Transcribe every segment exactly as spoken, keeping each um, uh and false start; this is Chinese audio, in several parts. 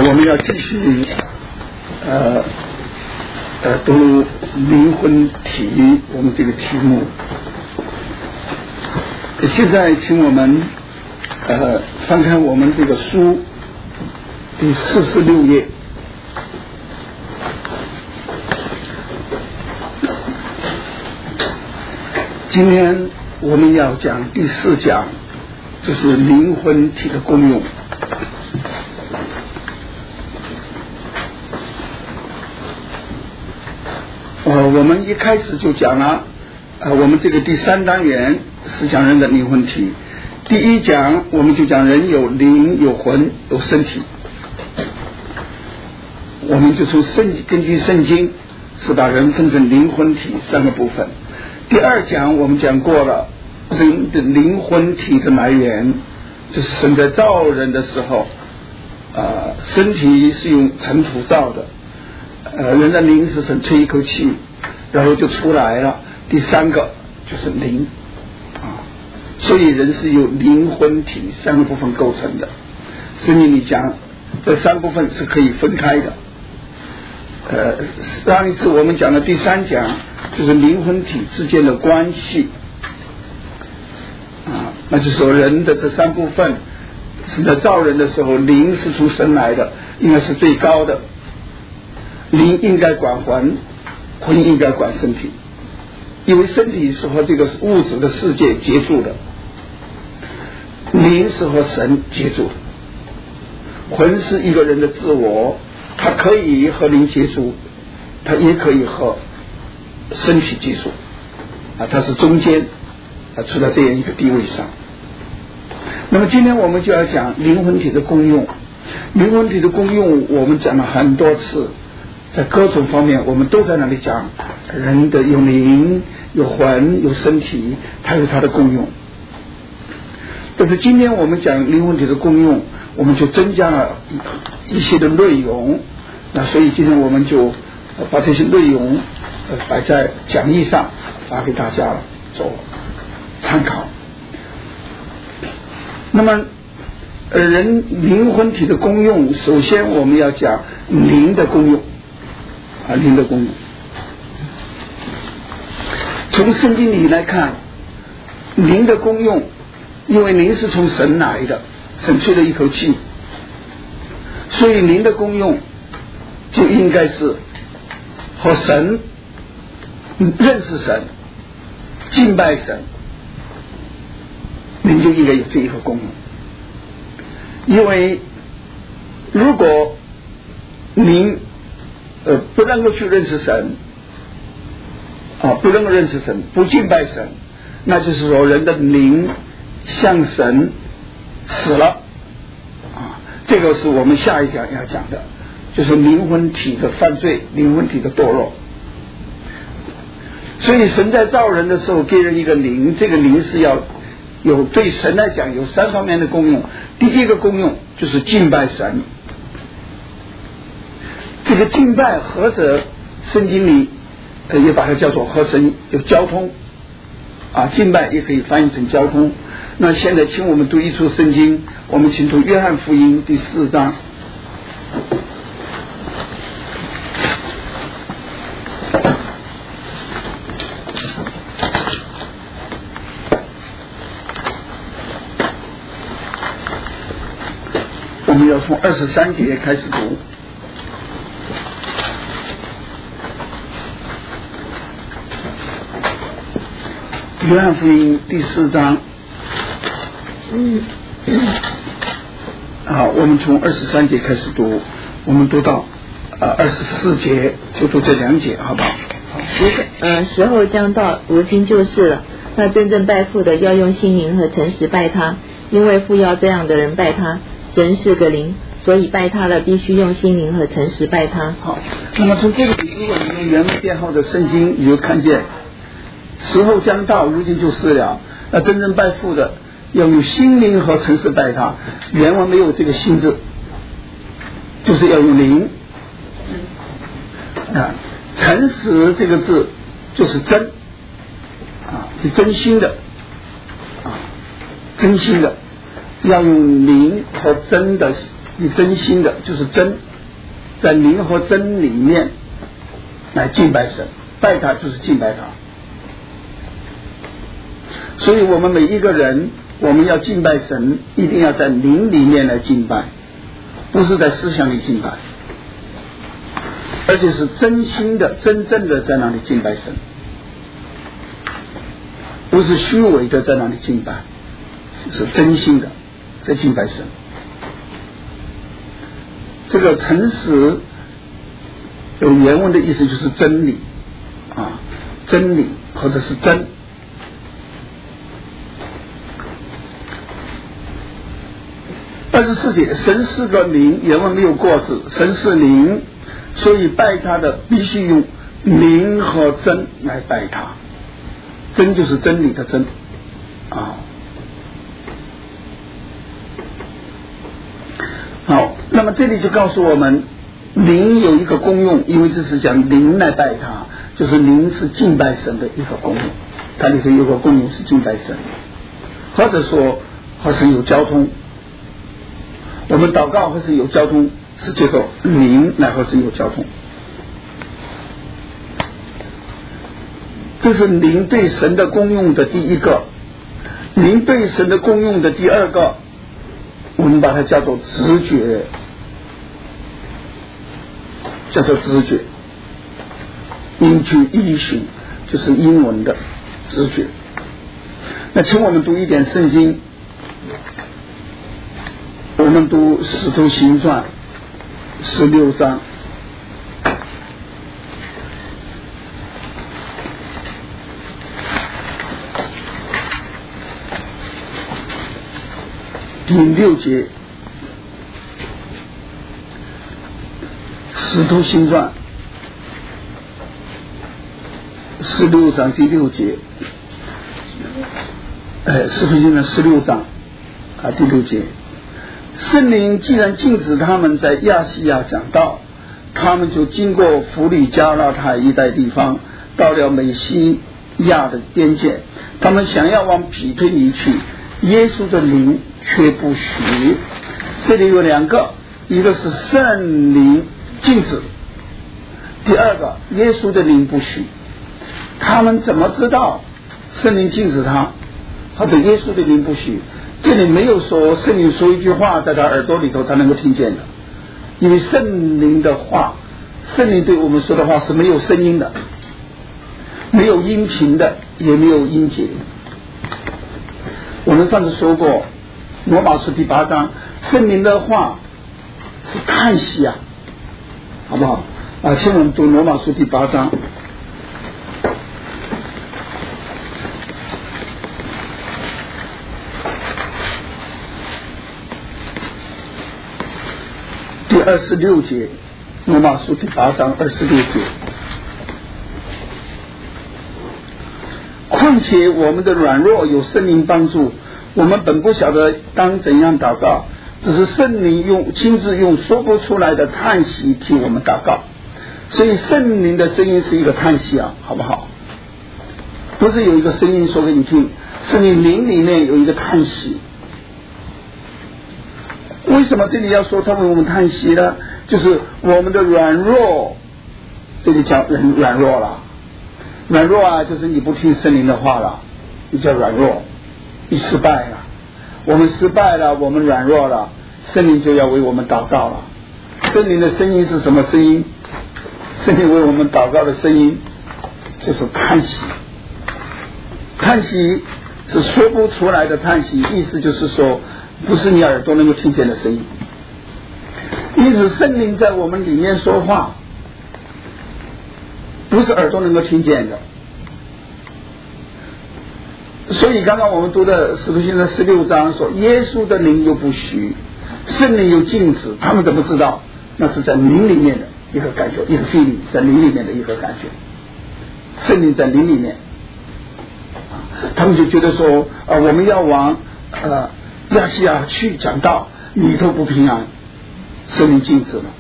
我们要继续呃呃读灵魂体我们这个题目。现在请我们呃翻开我们这个书第四十六页。今天我们要讲第四讲，就是灵魂体的功用。呃，我们一开始就讲了，呃，我们这个第三单元是讲人的灵魂体。第一讲我们就讲人有灵、有魂、有身体。我们就从圣根据圣经是把人分成灵魂体三个部分。第二讲我们讲过了人的灵魂体的来源，就是神在造人的时候，呃，身体是用尘土造的，呃，人的灵是神吹一口气，然后就出来了。第三个就是灵啊，所以人是由灵魂体三个部分构成的。圣经里讲，这三部分是可以分开的。呃，上一次我们讲的第三讲就是灵魂体之间的关系啊，那就是说人的这三部分是在造人的时候，灵是从神来的，应该是最高的，灵应该管魂，魂应该管身体，因为身体是和这个物质的世界接触的，灵是和神接触的，魂是一个人的自我，它可以和灵接触，它也可以和身体接触啊，它是中间啊，处在这样一个地位上。那么今天我们就要讲灵魂体的功用。灵魂体的功用我们讲了很多次，在各种方面我们都在那里讲人的有灵、有魂、有身体，它有它的功用。但是今天我们讲灵魂体的功用，我们就增加了一些的内容，那所以今天我们就把这些内容摆在讲义上发给大家做参考。那么呃，人灵魂体的功用，首先我们要讲灵的功用啊，灵的功用。从圣经里来看，灵的功用，因为灵是从神来的，神吹了一口气，所以灵的功用就应该是和神认识神、敬拜神，灵就应该有这一个功用。因为如果灵呃不能够去认识神啊，不能够认识神，不敬拜神，那就是说人的灵向神死了啊。这个是我们下一讲要讲的，就是灵魂体的犯罪，灵魂体的堕落。所以神在造人的时候给人一个灵，这个灵是要有，对神来讲有三方面的功用。第一个功用就是敬拜神，这个敬拜或者圣经里也把它叫做和神有交通啊，敬拜也可以翻译成交通。那现在请我们读一处圣经，我们请读约翰福音第四章。我们要从二十三节开始读。约翰福音第四章。嗯，好，我们从二十三节开始读，我们读到呃二十四节，就读这两节，好不好？ 时呃时候将到，如今就是了。那真正拜父的要用心灵和诚实拜他，因为父要这样的人拜他。神是个灵，所以拜他的必须用心灵和诚实拜他。 好，那么从这里，如果你用原文编号的圣经，你就看见时候将到，如今就是了。那真正拜父的要用心灵和诚实拜他，原文没有这个心字，就是要用灵啊。诚实这个字就是真啊，是真心的啊，真心的，要用灵和真的以真心的，就是真，在灵和真里面来敬拜神，拜他就是敬拜他。所以我们每一个人，我们要敬拜神，一定要在灵里面来敬拜，不是在思想里敬拜，而且是真心的、真正的在那里敬拜神，不是虚伪的在那里敬拜，是真心的在敬拜神。这个诚实有原文的意思就是真理啊，真理或者是真。二十四节，神是个灵，原文没有过字，神是灵，所以拜他的必须用灵和真来拜他，真就是真理的真啊。好，那么这里就告诉我们，灵有一个功用，因为这是讲灵来拜他，就是灵是敬拜神的一个功用，它里头有个功用是敬拜神，或者说和神有交通。我们祷告和神有交通，是借着灵来和神有交通。这是灵对神的功用的第一个，灵对神的功用的第二个，我们把它叫做直觉，叫做直觉。intuition 就是英文的直觉。那请我们读一点圣经。我们读使徒行传十六章第六节，使徒行传十六章第六节，哎，使徒行传十六章啊第六节。圣灵既然禁止他们在亚细亚讲道，他们就经过弗里加拉太一带地方，到了美西亚的边界。他们想要往庇推尼去，耶稣的灵却不许。这里有两个，一个是圣灵禁止，第二个耶稣的灵不许。他们怎么知道圣灵禁止他，或者耶稣的灵不许？这里没有说圣灵说一句话在他耳朵里头他能够听见的，因为圣灵的话，圣灵对我们说的话是没有声音的，没有音频的，也没有音节。我们上次说过罗马书第八章，圣灵的话是叹息啊，好不好啊？请我们读罗马书第八章第二十六节，罗马书第八章二十六节。况且我们的软弱有圣灵帮助，我们本不晓得当怎样祷告，只是圣灵用亲自用说不出来的叹息替我们祷告。所以圣灵的声音是一个叹息啊，好不好？不是有一个声音说给你听，是你灵里面有一个叹息。为什么这里要说他为我们叹息呢？就是我们的软弱，这里讲人软弱了，软弱啊，就是你不听圣灵的话了，你叫软弱，你失败了。我们失败了，我们软弱了，圣灵就要为我们祷告了。圣灵的声音是什么声音？圣灵为我们祷告的声音就是叹息，叹息是说不出来的叹息，意思就是说不是你耳朵能够听见的声音。因此圣灵在我们里面说话，不是耳朵能够听见的。所以刚刚我们读的使徒行传十六章说，耶稣的灵又不许，圣灵又禁止，他们怎么知道？那是在灵里面的一个感觉，一个 feeling， 在灵里面的一个感觉。圣灵在灵里面，他们就觉得说，呃，我们要往呃亚细亚去讲道，里头不平安，圣灵禁止了。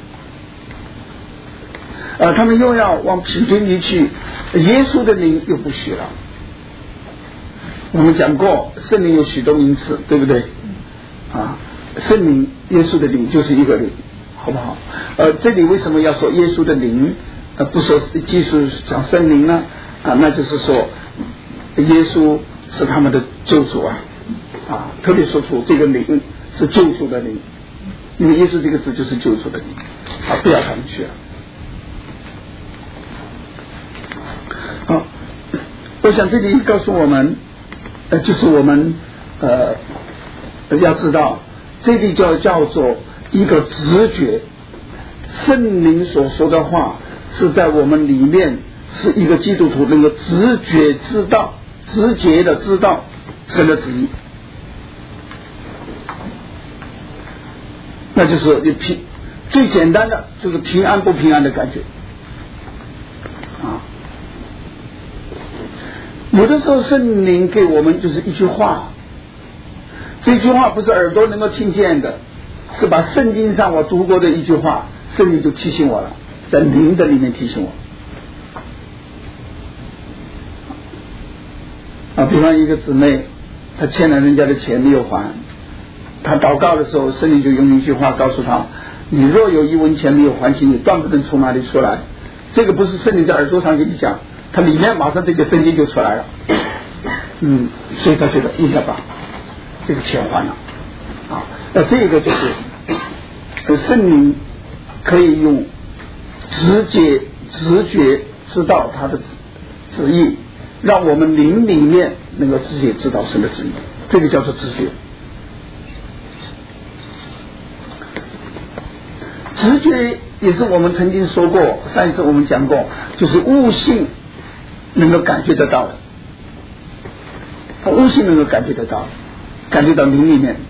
呃，他们又要往庇推尼去，耶稣的灵又不许了。我们讲过，圣灵有许多名词，对不对？啊， 圣灵耶稣的灵就是一个灵，好不好？呃，这里为什么要说耶稣的灵，呃，不说继续讲圣灵呢？啊，那就是说耶稣是他们的救主啊，啊，特别说出这个灵是救主的灵，因为耶稣这个字就是救主的灵，啊，不要他们去了。好，我想这里告诉我们，呃，就是我们呃要知道，这里就叫做一个直觉，圣灵所说的话是在我们里面，是一个基督徒能够直觉知道、直觉的知道神的旨意，那就是你平最简单的就是平安不平安的感觉啊。有的时候圣灵给我们就是一句话，这句话不是耳朵能够听见的，是把圣经上我读过的一句话，圣灵就提醒我了，在灵的里面提醒我啊。比方一个姊妹，她欠了人家的钱没有还，她祷告的时候，圣灵就用一句话告诉她：你若有一文钱没有还清，你断不能从哪里出来。这个不是圣灵在耳朵上给你讲，它里面马上这个圣经就出来了。嗯，所以他觉得应该把这个钱还了啊。那这个就是圣灵可以用直接直觉知道他的旨意，让我们灵里面能够直接知道神的旨意，这个叫做直觉。直觉也是我们曾经说过，上一次我们讲过，就是悟性能够感觉得到的，悟性能够感觉得到，感觉到灵里面，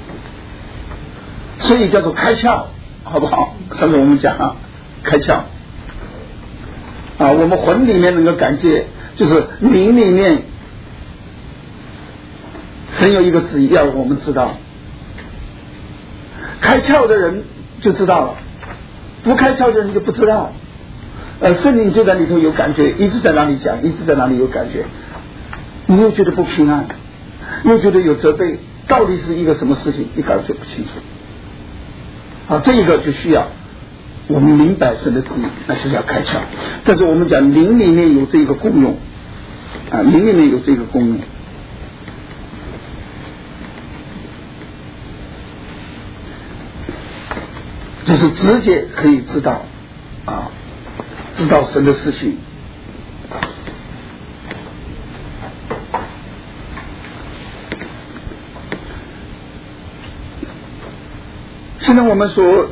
所以叫做开窍，好不好？上次我们讲啊，开窍啊，我们魂里面能够感觉，就是灵里面神有一个旨意要我们知道，开窍的人就知道了，不开窍的人就不知道。呃，圣灵就在里头有感觉，一直在那里讲，一直在那里有感觉，你又觉得不平安，又觉得有责备，到底是一个什么事情，你感觉不清楚。啊，这一个就需要我们明白神的旨意，那就是要开窍。但是我们讲灵里面有这个功用，啊，灵里面有这个功用。就是直接可以知道啊，知道神的事情。现在我们说，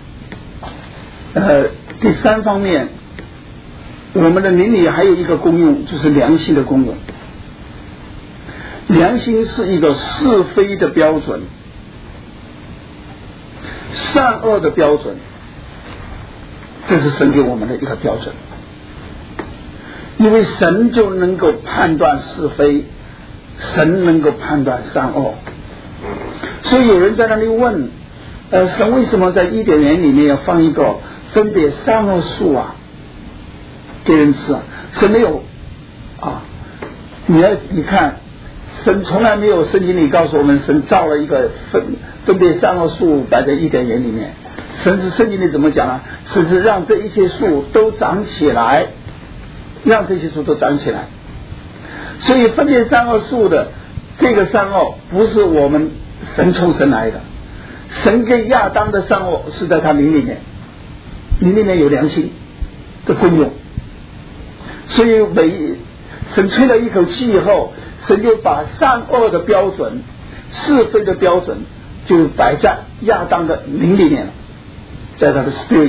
呃，第三方面，我们的灵里还有一个功用，就是良心的功用。良心是一个是非的标准，善恶的标准，这是神给我们的一个标准。因为神就能够判断是非，神能够判断善恶。所以有人在那里问，呃，神为什么在伊甸园里面要放一个分别善恶树啊，给人吃啊？神没有啊，你要你看，神从来没有圣经里告诉我们，神造了一个分分别善恶树摆在伊甸园里面。神是圣经里怎么讲啊？神是让这一切树都长起来，让这些树都长起来。所以分别善恶树的这个善恶不是我们神从神来的，神给亚当的善恶是在他灵里面，灵里面有良心的功用。所以每神吹了一口气以后，神就把善恶的标准、是非的标准就摆在亚当的灵里面了，在他的 spirit 里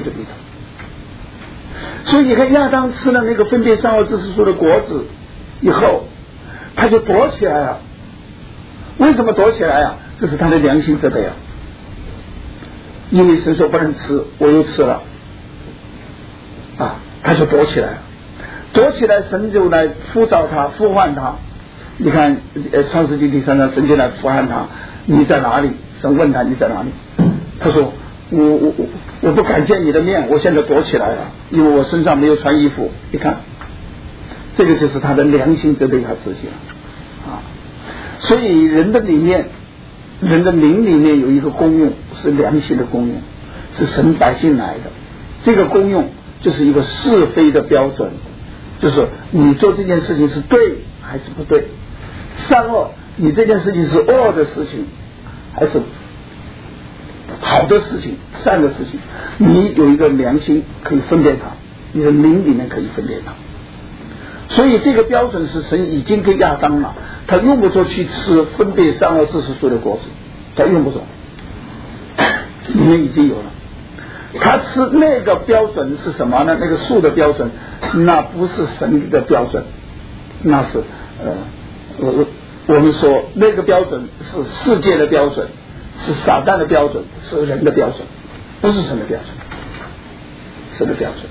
头。所以你看亚当吃了那个分别善恶知识树的果子以后，他就躲起来了。为什么躲起来啊？这是他的良心责备啊。因为神说不能吃，我又吃了啊，他就躲起来了。躲起来，神就来呼召他，呼唤他。你看呃创世纪第三章，神就来呼唤他，你在哪里？神问他你在哪里？他说我我我我不敢见你的面，我现在躲起来了，因为我身上没有穿衣服。你看这个就是他的良心责备他自己了啊。所以人的里面人的灵里面有一个功用，是良心的功用，是神摆进来的。这个功用就是一个是非的标准，就是你做这件事情是对还是不对，善恶，你这件事情是恶的事情还是好的事情，善的事情，你有一个良心可以分辨它，你的灵里面可以分辨它。所以这个标准是神已经给亚当了，他用不着去吃分别善恶知识树的果子，他用不着，里面已经有了。他吃那个标准是什么呢？那个树的标准，那不是神的标准，那是呃，我我们说那个标准是世界的标准，是撒旦的标准，是人的标准，不是神的标准，神的标准。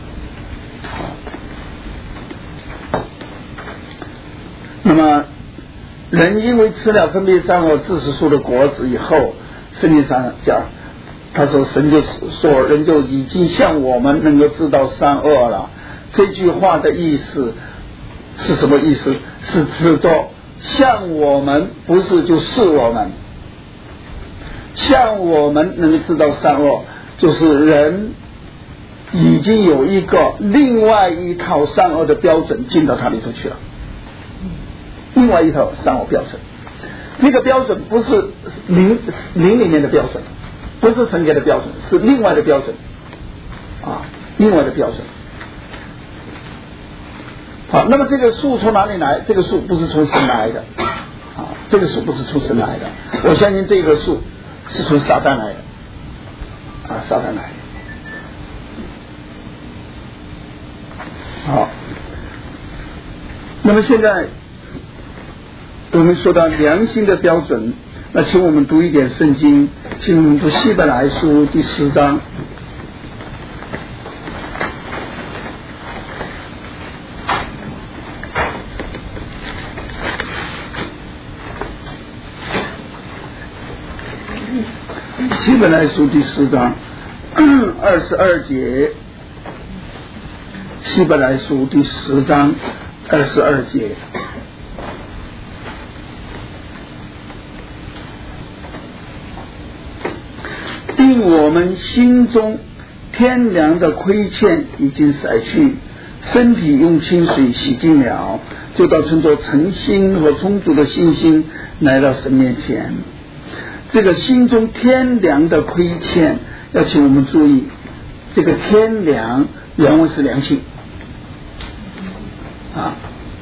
那么人因为吃了分别善恶知识树的果子以后，圣经上讲，他说神就说人就已经像我们能够知道善恶了。这句话的意思是什么意思？是指着像我们，不是就是我们，像我们能够知道善恶，就是人已经有一个另外一套善恶的标准进到他里头去了，另外一套善恶标准。这个标准不是灵灵里面的标准，不是神给的标准，是另外的标准啊，另外的标准。好，那么这个树从哪里来？这个树不是从神来的啊，这个树不是从神来的。我相信这个树是从撒旦来的啊，撒旦来的。好，那么现在我们说到良心的标准，那请我们读一点圣经，请我们读希伯来书第十章。希伯来书第十章二十二节，希伯来书第十章二十二节。并我们心中天良的亏欠已经甩去，身体用清水洗净了，就到称作诚心和充足的信心来到神面前。这个心中天良的亏欠，要请我们注意，这个天良原文是良心啊，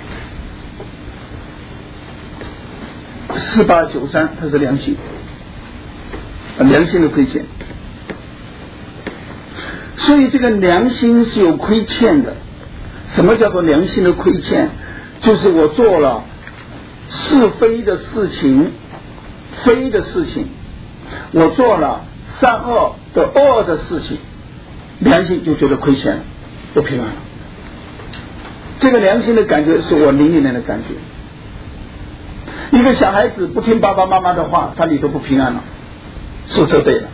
四八九三它是良心，良心的亏欠。所以这个良心是有亏欠的。什么叫做良心的亏欠？就是我做了是非的事情，非的事情，我做了善恶的恶的事情，良心就觉得亏欠了，不平安了。这个良心的感觉是我灵里面的感觉。一个小孩子不听爸爸妈妈的话，他里头不平安了，受责备了。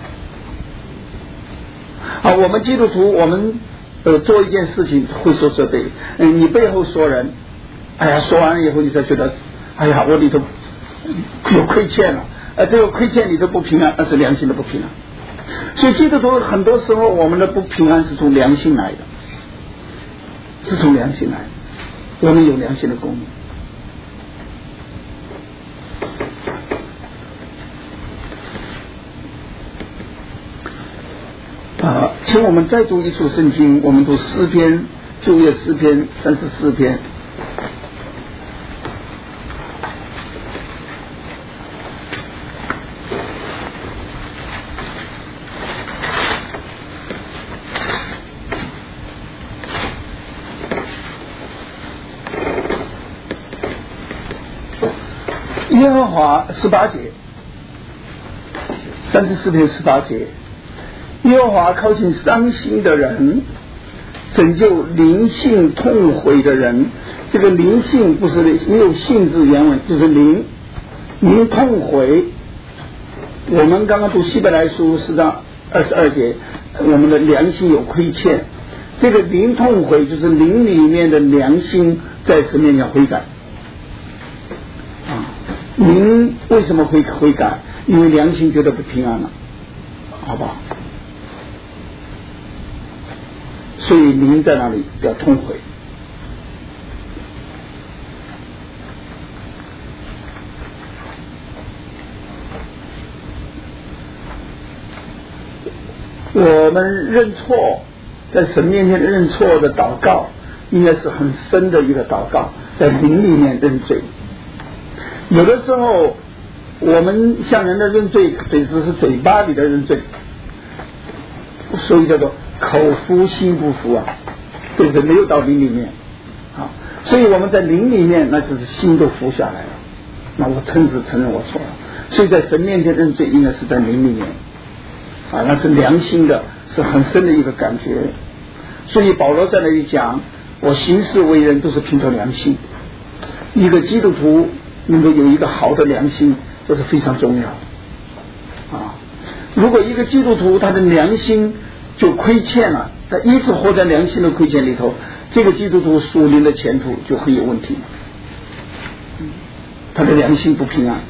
啊，我们基督徒，我们呃做一件事情会受责备。嗯，你背后说人，哎呀，说完了以后你才觉得，哎呀，我里头有亏欠了。呃，这个亏欠里头不平安，那是良心的不平安。所以基督徒很多时候我们的不平安是从良心来的，是从良心来的。我们有良心的功能。啊，请我们再读一处圣经，我们读诗篇，旧约诗篇三十四篇。耶和华十八节，三十四篇十八节。耶和华靠近伤心的人，拯救灵性痛悔的人。这个灵性不是没有性字原文，就是灵灵痛悔。我们刚刚读希伯来书四章二十二节，我们的良心有亏欠。这个灵痛悔就是灵里面的良心在神面前悔改。啊，灵为什么会悔改？ 因为良心觉得不平安了，好不好？所以灵在那里要痛悔。我们认错，在神面前认错的祷告，应该是很深的一个祷告，在灵里面认罪。有的时候我们向人的认罪只是嘴巴里的认罪，所以叫做口服心不服啊，对不对？没有到灵里面啊，所以我们在灵里面那就是心都服下来了，那我诚实承认我错了。所以在神面前认罪应该是在灵里面啊，那是良心的，是很深的一个感觉。所以保罗在那里讲，我行事为人都是凭着良心。一个基督徒能够有一个好的良心，这是非常重要啊。如果一个基督徒他的良心就亏欠了，他一直活在良心的亏欠里头，这个基督徒属灵的前途就很有问题，他的良心不平安。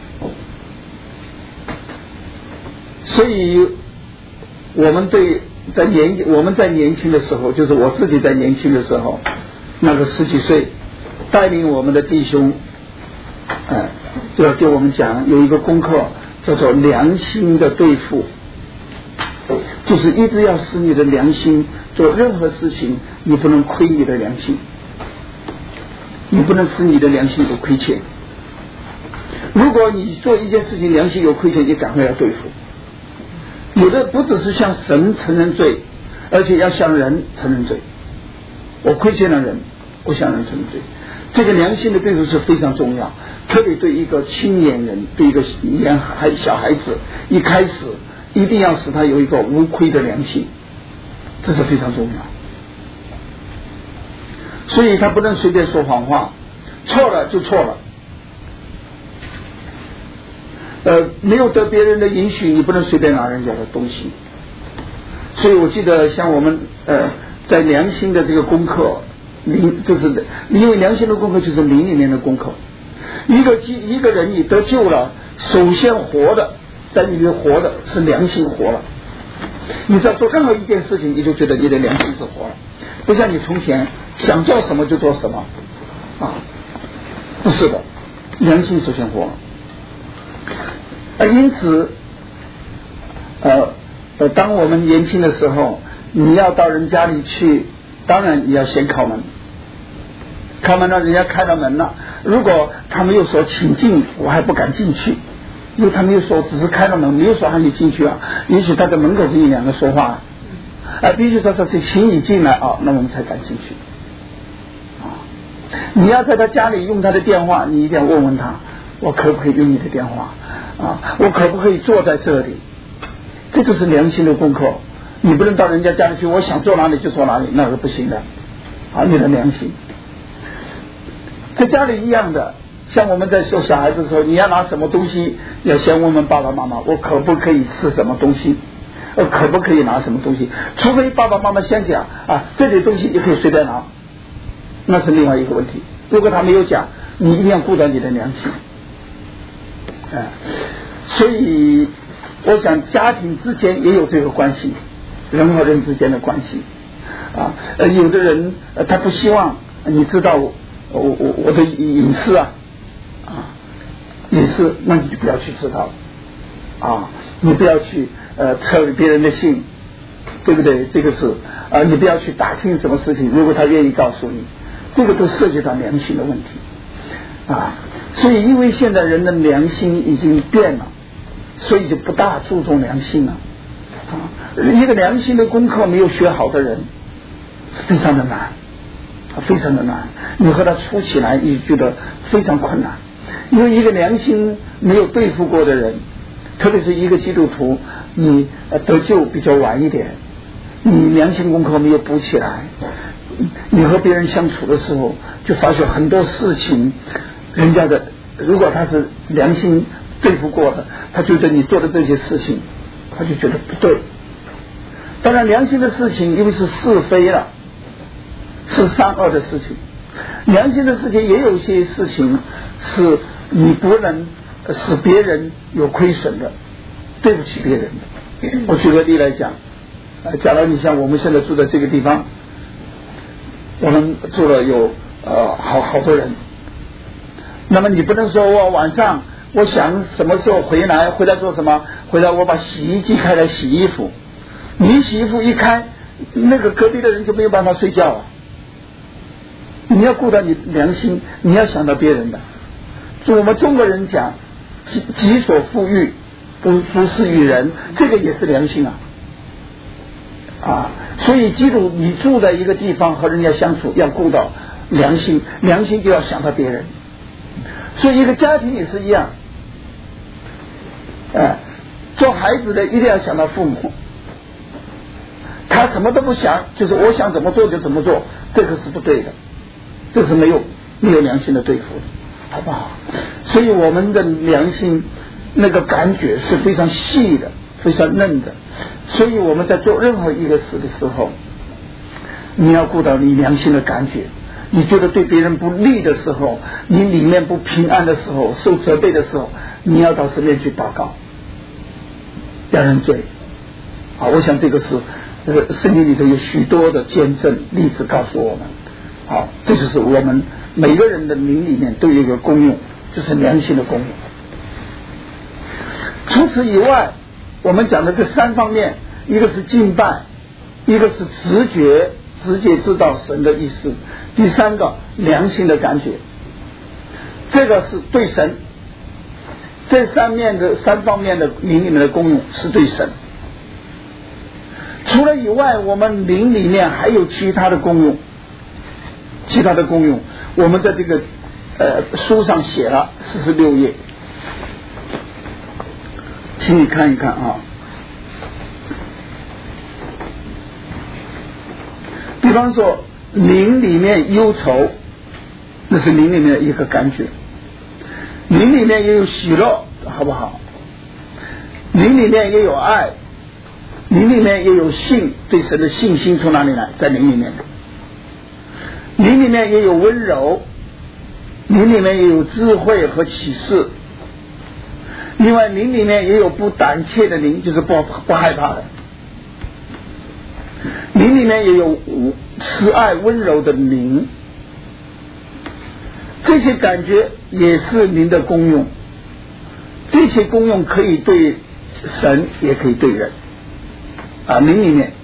所以我们对在年我们在年轻的时候，就是我自己在年轻的时候，那个十几岁带领我们的弟兄，哎，就要给我们讲有一个功课叫做良心的对付，就是一直要使你的良心做任何事情，你不能亏你的良心，你不能使你的良心有亏欠。如果你做一件事情良心有亏欠，你赶快要对付。有的不只是向神承认罪，而且要向人承认罪。我亏欠了人，我向人承认罪。这个良心的对付是非常重要，特别对一个青年人，对一个年孩小孩子，一开始一定要使他有一个无亏的良心，这是非常重要。所以他不能随便说谎话，错了就错了。呃，没有得别人的允许，你不能随便拿人家的东西。所以我记得像我们呃在良心的这个功课，灵就是因为良心的功课就是灵里面的功课。一个一个人你得救了，首先活的在里面活的是良心活了。你只要做任何一件事情，你就觉得你的良心是活了，不像你从前想做什么就做什么啊，不是的，良心首先活了。啊，因此，呃呃，当我们年轻的时候，你要到人家里去，当然你要先敲门，敲门了，人家开了门了，如果他没有说请进，我还不敢进去，因为他没有说，只是开了门，没有说喊你进去啊。也许他在门口跟你两个说话，啊、呃，必须说说是请你进来啊，那我们才敢进去。啊，你要在他家里用他的电话，你一定要问问他，我可不可以用你的电话？啊，我可不可以坐在这里？这就是良心的功课。你不能到人家家里去，我想坐哪里就坐哪里，那个不行的。啊，你的良心。在家里一样的，像我们在说小孩子的时候，你要拿什么东西，要先问问爸爸妈妈，我可不可以吃什么东西？我可不可以拿什么东西？除非爸爸妈妈先讲啊，这些东西你可以随便拿，那是另外一个问题。如果他没有讲，你一定要顾到你的良心。啊，所以我想家庭之间也有这个关系，人和人之间的关系啊。呃，有的人呃他不希望你知道我我我我的隐私啊啊隐私，那你就不要去知道啊，你不要去呃测别人的信，对不对？这个是啊，你不要去打听什么事情，如果他愿意告诉你，这个都涉及到良心的问题啊。所以因为现在人的良心已经变了，所以就不大注重良心了啊。一个良心的功课没有学好的人非常的难，非常的难，你和他处起来你觉得非常困难。因为一个良心没有对付过的人，特别是一个基督徒，你得救比较晚一点，你良心功课没有补起来，你和别人相处的时候就发现很多事情，人家的如果他是良心对付过的，他觉得你做的这些事情他就觉得不对。当然良心的事情因为是是非了，是善恶的事情，良心的事情也有一些事情是你不能使别人有亏损的， 对不起别人的。我举个例来讲，呃，假如你像我们现在住在这个地方，我们住了有呃好好多人，那么你不能说我晚上我想什么时候回来，回来做什么？回来我把洗衣机开来洗衣服，你洗衣服一开，那个隔壁的人就没有办法睡觉啊。你要顾到你良心，你要想到别人的。就我们中国人讲己己所不欲，不不施于人，这个也是良心啊。啊，所以记住，你住在一个地方和人家相处，要顾到良心，良心就要想到别人。所以一个家庭也是一样，哎，做孩子的一定要想到父母，他什么都不想，就是我想怎么做就怎么做，这个是不对的，这是没有没有良心的对付的，好不好？所以我们的良心那个感觉是非常细的，非常嫩的，所以我们在做任何一个事的时候，你要顾到你良心的感觉。你觉得对别人不利的时候，你里面不平安的时候，受责备的时候，你要到神面去祷告，要认罪。啊，我想这个是呃圣经里头有许多的见证例子告诉我们。好，这就是我们每个人的灵里面都有一个功用，就是良心的功用。除此以外，我们讲的这三方面，一个是敬拜，一个是直觉，直接知道神的意思，第三个良心的感觉，这个是对神。这三面的三方面的灵里面的功用是对神。除了以外，我们灵里面还有其他的功用，其他的功用，我们在这个呃书上写了四十六页，请你看一看啊。比方说灵里面忧愁，那是灵里面的一个感觉，灵里面也有喜乐，好不好？灵里面也有爱，灵里面也有信，对神的信心从哪里来？在灵里面的。灵里面也有温柔，灵里面也有智慧和启示，另外灵里面也有不胆怯的灵，就是不不害怕的。灵里面也有慈爱温柔的灵，这些感觉也是灵的功用，这些功用可以对神也可以对人啊，灵里面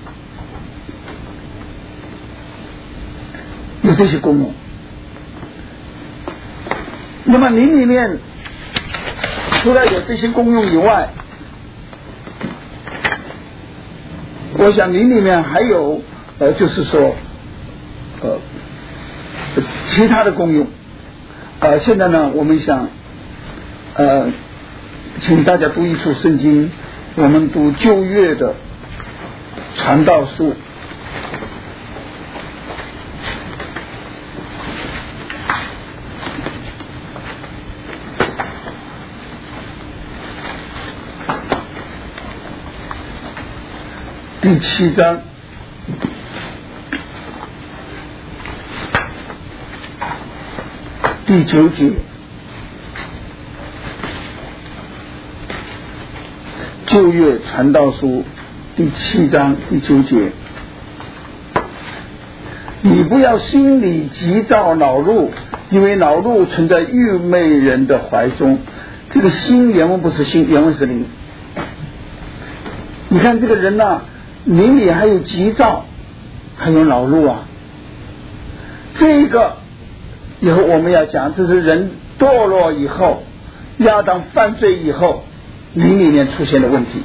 有这些功用。那么灵里面除了有这些功用以外，我想灵里面还有呃，就是说呃其他的功用。呃，现在呢，我们想呃，请大家读一处圣经，我们读旧约的传道书。第七章第九节，旧约传道书第七章第九节，你不要心里急躁恼怒，因为恼怒存在愚昧人的怀中。这个心原文不是心，原文是灵。你看这个人啊，灵里还有急躁，还有恼怒啊。这个以后我们要讲，这是人堕落以后，亚当犯罪以后，灵里面出现的问题。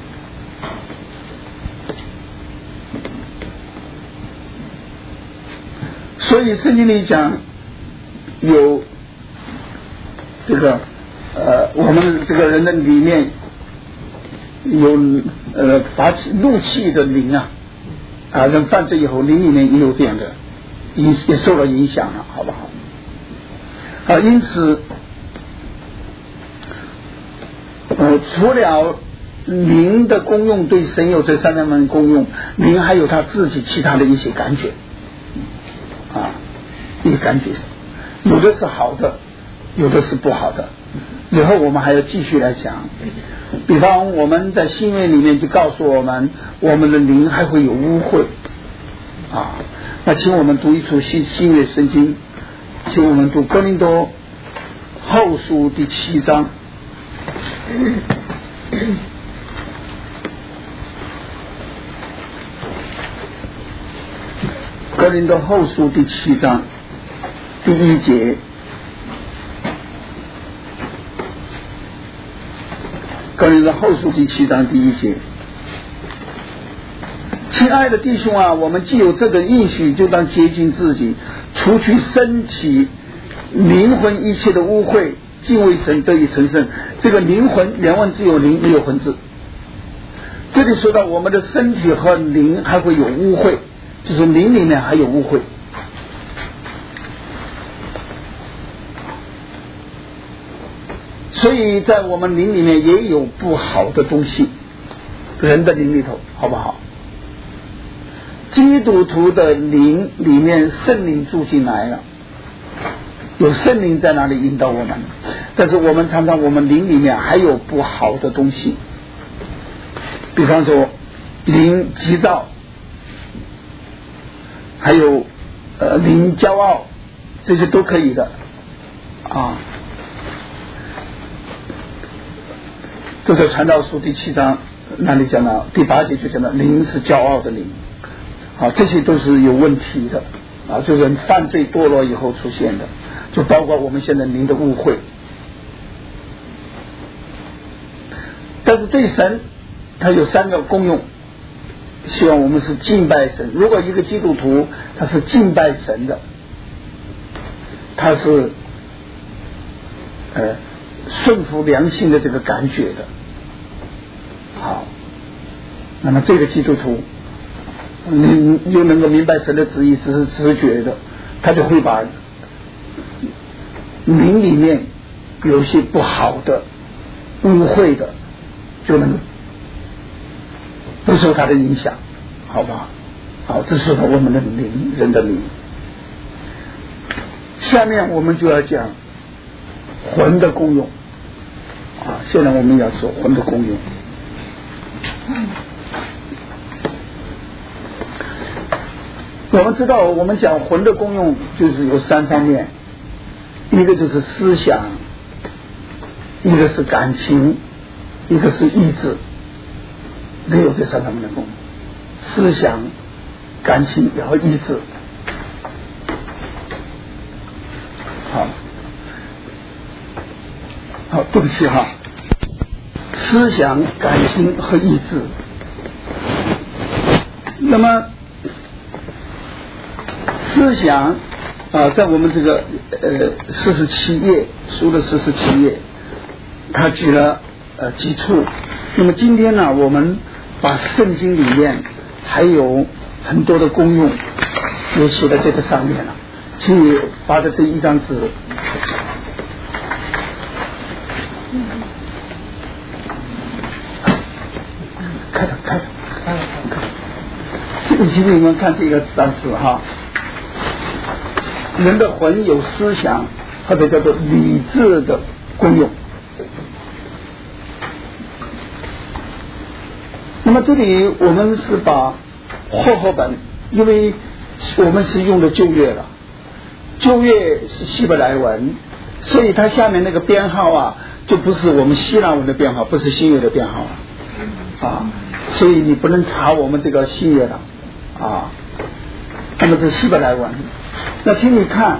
所以圣经里讲有这个呃，我们这个人的里面有呃发起怒气的灵啊，啊，人犯罪以后，灵里面也有这样的，也也受了影响了，好不好？啊，因此，呃，除了灵的功用对神有这三方面的功用，灵还有他自己其他的一些感觉，啊，一些感觉，有的是好的，有的是不好的。以后我们还要继续来讲。 比方我们在新约里面就告诉我们，我们的灵还会有污秽啊。那请我们读一处新新约圣经，请我们读哥林多后书第七章。哥林多后书第七章第一节，哥林多后书第七章第一节，亲爱的弟兄啊，我们既有这个应许，就当洁净自己，除去身体灵魂一切的污秽，敬畏神，得以成圣。这个灵魂原文只有灵，没有魂字。这里说到我们的身体和灵还会有污秽，就是灵里面还有污秽。所以在我们灵里面也有不好的东西，人的灵里头，好不好？基督徒的灵里面圣灵住进来了，有圣灵在那里引导我们，但是我们常常我们灵里面还有不好的东西，比方说灵急躁，还有呃灵骄傲，这些都可以的啊。这个传道书第七章那里讲到第八节就讲到灵是骄傲的灵啊，这些都是有问题的啊，就人犯罪堕落以后出现的，就包括我们现在灵的误会。但是对神他有三个功用，希望我们是敬拜神。如果一个基督徒他是敬拜神的，他是呃顺服良心的这个感觉的，好，那么这个基督徒你又能够明白神的旨意，只是直觉的，他就会把灵里面有些不好的污秽的就能不受他的影响，好吧？好，这是我们的灵，人的灵。下面我们就要讲魂的功用啊，现在我们要说魂的功用。我们知道我们讲魂的功用就是有三方面，一个就是思想，一个是感情，一个是意志，没有这三方面的功用，思想感情然后意志。好好，对不起哈，思想感情和意志。那么思想啊、呃，在我们这个呃四十七页书的四十七页，他举了呃几处。那么今天呢，我们把圣经里面还有很多的功用也写在这个上面了，请你发的这一张纸。开了开了开了开了，请你们看这个单词哈。人的魂有思想或者叫做理智的功用。那么这里我们是把厚厚本，因为我们是用的旧约了，旧约是希伯来文，所以它下面那个编号啊，就不是我们希腊文的编号，不是新约的编号啊，所以你不能查我们这个新约的啊。那么是希伯来文。那请你看，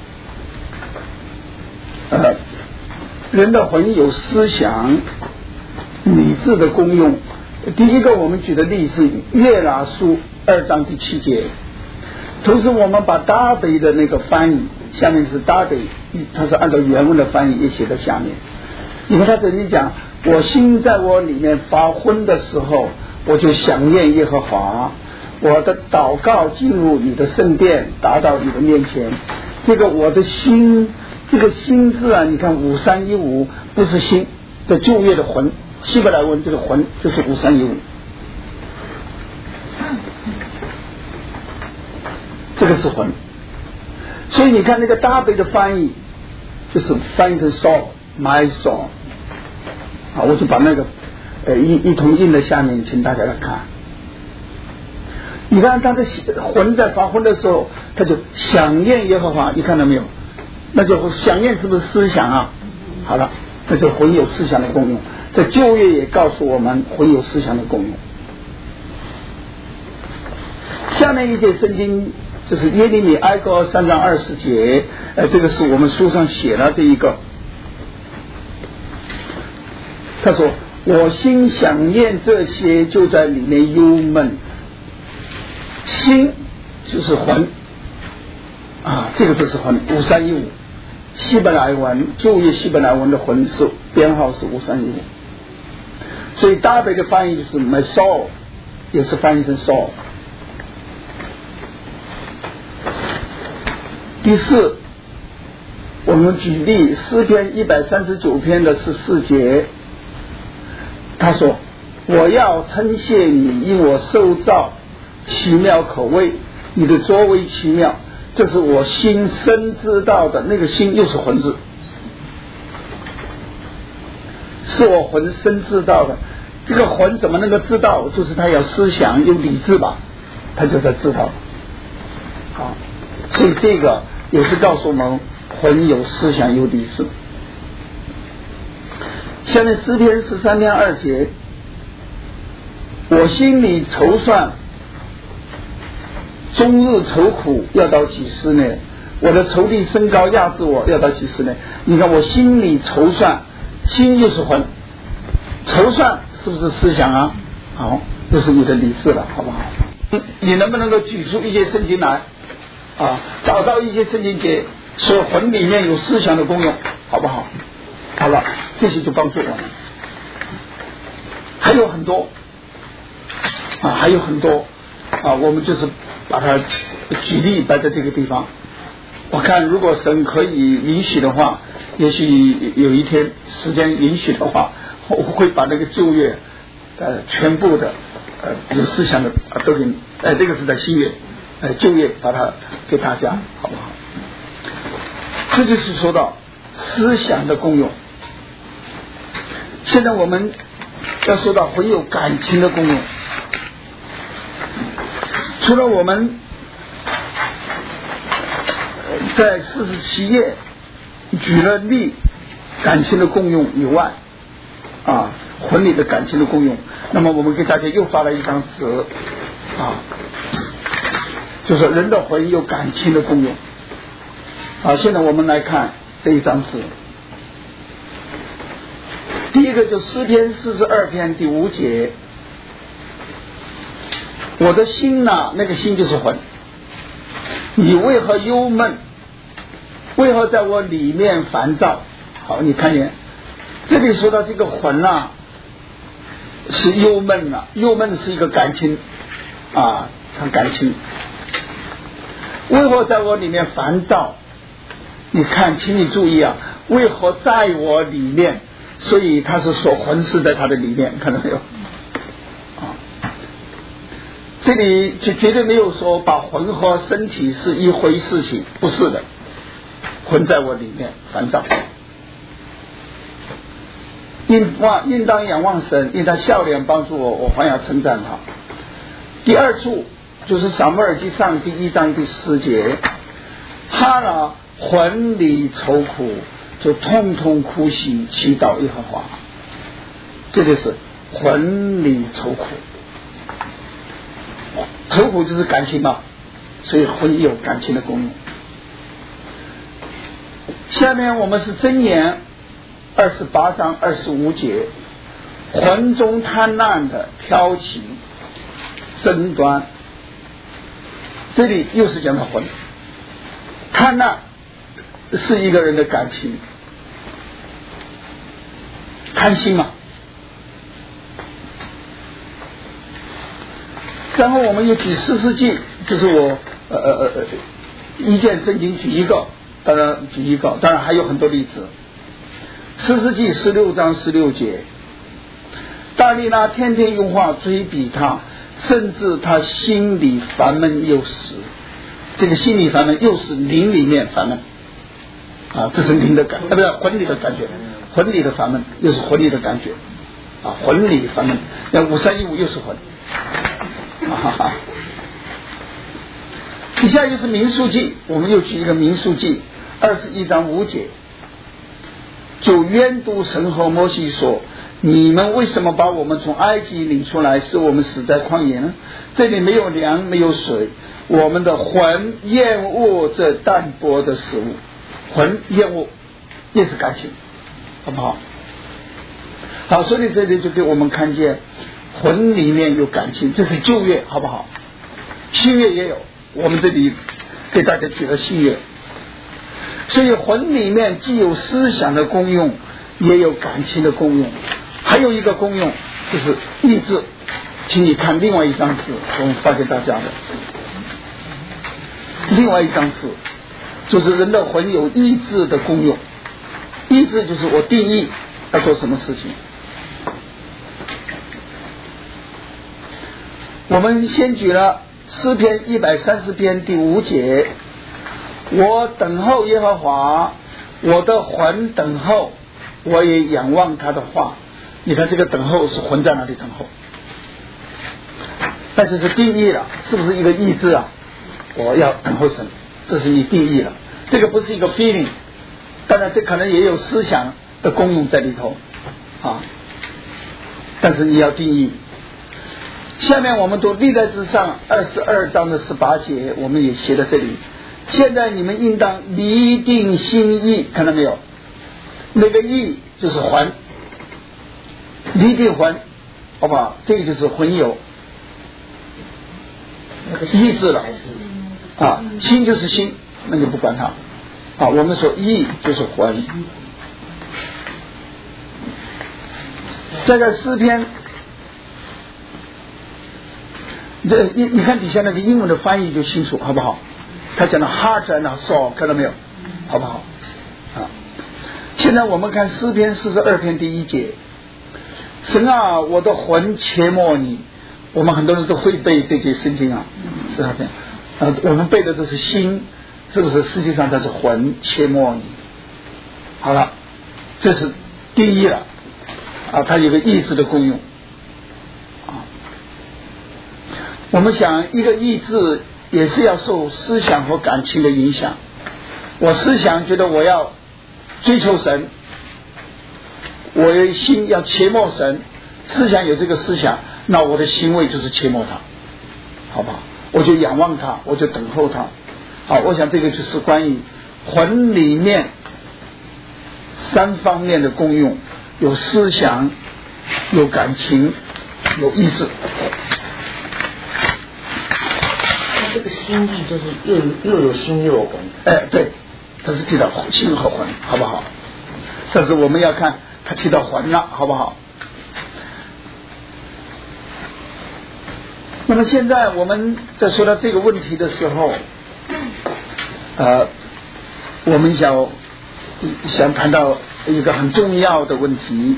呃，人的魂有思想、理智的功用。第一个我们举的例是约拿书二章第七节，同时我们把大卫的那个翻译，下面是大卫，他是按照原文的翻译也写在下面。因为他曾经讲，我心在我里面发昏的时候，我就想念耶和华，我的祷告进入你的圣殿，达到你的面前。这个我的心，这个心字啊，你看五三一五不是心，这旧约的魂，希伯来文这个魂就是五三一五，这个是魂。所以你看那个大卫的翻译，就是翻译成 soul，my soul， 啊，我就把那个呃一一同印在下面，请大家来看。你看他的魂在发昏的时候，他就想念耶和华，你看到没有？那就想念是不是思想啊？好了，那就魂有思想的功用。在旧约也告诉我们魂有思想的功用。下面一节圣经就是耶利米哀歌三章二十节，呃，这个是我们书上写了这一个。他说：“我心想念这些，就在里面忧闷。”心就是魂啊，这个就是魂，五三一五。希伯来文旧约希伯来文的魂是编号是五三一五，所以大北的翻译就是 my soul， 也是翻译成 soul。第四，我们举例诗篇一百三十九篇的十四节，他说：“我要称谢你，因我受造奇妙可畏，你的作为奇妙，这是我心深知道的。”那个心又是魂字，是我魂深知道的。这个魂怎么能够知道？就是他有思想有理智吧，他就在知道。好，所以这个也是告诉我们魂有思想有理智。下面诗篇十三篇二节，我心里筹算，终日愁苦，要到几时呢？我的仇敌升高压制我，要到几时呢？你看我心里筹算，心又是魂，筹算是不是思想啊？好，这是你的理智了，好不好？你能不能够举出一些圣经来啊？找到一些圣经节说魂里面有思想的功用，好不好？好了，这些就帮助我们。还有很多啊，还有很多啊，我们就是把它举例摆在这个地方。我看如果神可以允许的话，也许有一天时间允许的话，我会把那个旧约呃全部的呃有思想的都给呃这个是在新约呃旧约把它给大家，好不好？这就是说到思想的功用。现在我们要说到很有感情的功用，除了我们在四十七页举了例感情的功用以外啊，魂里的感情的功用，那么我们给大家又发了一张纸啊，就是人的魂有感情的功用啊。现在我们来看这一张纸，第一个就诗篇四十二篇第五节，我的心呐、啊，那个心就是魂，你为何忧闷？为何在我里面烦躁？好，你看见这里说到这个魂啊，是忧闷啊，忧闷是一个感情啊，它感情。为何在我里面烦躁？你看，请你注意啊，为何在我里面？所以他是说魂是在他的里面，看到没有？啊，这里就绝对没有说把魂和身体是一回事情，不是的。魂在我里面烦躁，应望应当仰望神，因他笑脸帮助我，我还要称赞他。第二处就是撒母耳记上第一章第十节，哈拿魂里愁苦，就痛痛哭泣，祈祷耶和华。这就是魂里愁苦，愁苦就是感情嘛，所以魂有感情的功用。下面我们是箴言二十八章二十五节，魂中贪婪的挑起争端，这里又是讲到魂。贪婪是一个人的感情，贪心嘛。然后我们又举四世纪，就是我呃呃呃一件圣经举一个，当然举一个，当然还有很多例子。四世纪十六章十六节，大利拉天天用话追逼他，甚至他心里烦闷又死。这个心里烦闷又是灵里面烦闷啊，这是灵的感，啊不是魂里的感觉魂理的法门，又是魂理的感觉啊，魂理法门，那五三一五又是魂，啊哈哈。以下又是民数记，我们又举一个民数记二十一章五节，就冤读神和摩西说，你们为什么把我们从埃及领出来，使我们死在旷野呢？这里没有粮，没有水，我们的魂厌恶这淡薄的食物。魂厌恶也是感情，好不好？好，所以这里就给我们看见魂里面有感情，这是旧约，好不好？新约也有，我们这里给大家举了新约。所以魂里面既有思想的功用，也有感情的功用，还有一个功用就是意志。请你看另外一张字，我们发给大家的另外一张字，就是人的魂有意志的功用。意志就是我定义要做什么事情。我们先举了诗篇一百三十篇第五节，我等候耶和华，我的魂等候，我也仰望他的话。你看这个等候是魂在哪里等候？但这是定义了，是不是一个意志啊？我要等候神，这是你定义了，这个不是一个 feeling。当然这可能也有思想的功用在里头啊，但是你要定义。下面我们读历代志上二十二章的十八节，我们也写在这里。现在你们应当拟定心意，看到没有？那个意就是魂，拟定魂，好不好？这个就是魂有意志了啊，心就是心，那就不管它啊。我们说意就是魂。这个诗篇，这你你看底下那个英文的翻译就清楚，好不好？他讲的 heart and soul， 看到没有？好不好？啊，现在我们看诗篇四十二篇第一节，神啊，我的魂切慕你。我们很多人都会背这节圣经啊，四十二篇，呃，我们背的都是心，是不是？实际上它是魂切慕你。好了，这是定义了啊，它有个意志的功用啊。我们想一个意志也是要受思想和感情的影响。我思想觉得我要追求神，我的心要切慕神，思想有这个思想，那我的行为就是切慕他，好不好？我就仰望他，我就等候他。好，我想这个就是关于魂里面三方面的功用，有思想，有感情，有意志。 这个心意就是又有又有心又有魂。 哎，对，他是提到心和魂，好不好？但是我们要看他提到魂了，好不好？那么现在我们在说到这个问题的时候，呃，我们想想谈到一个很重要的问题。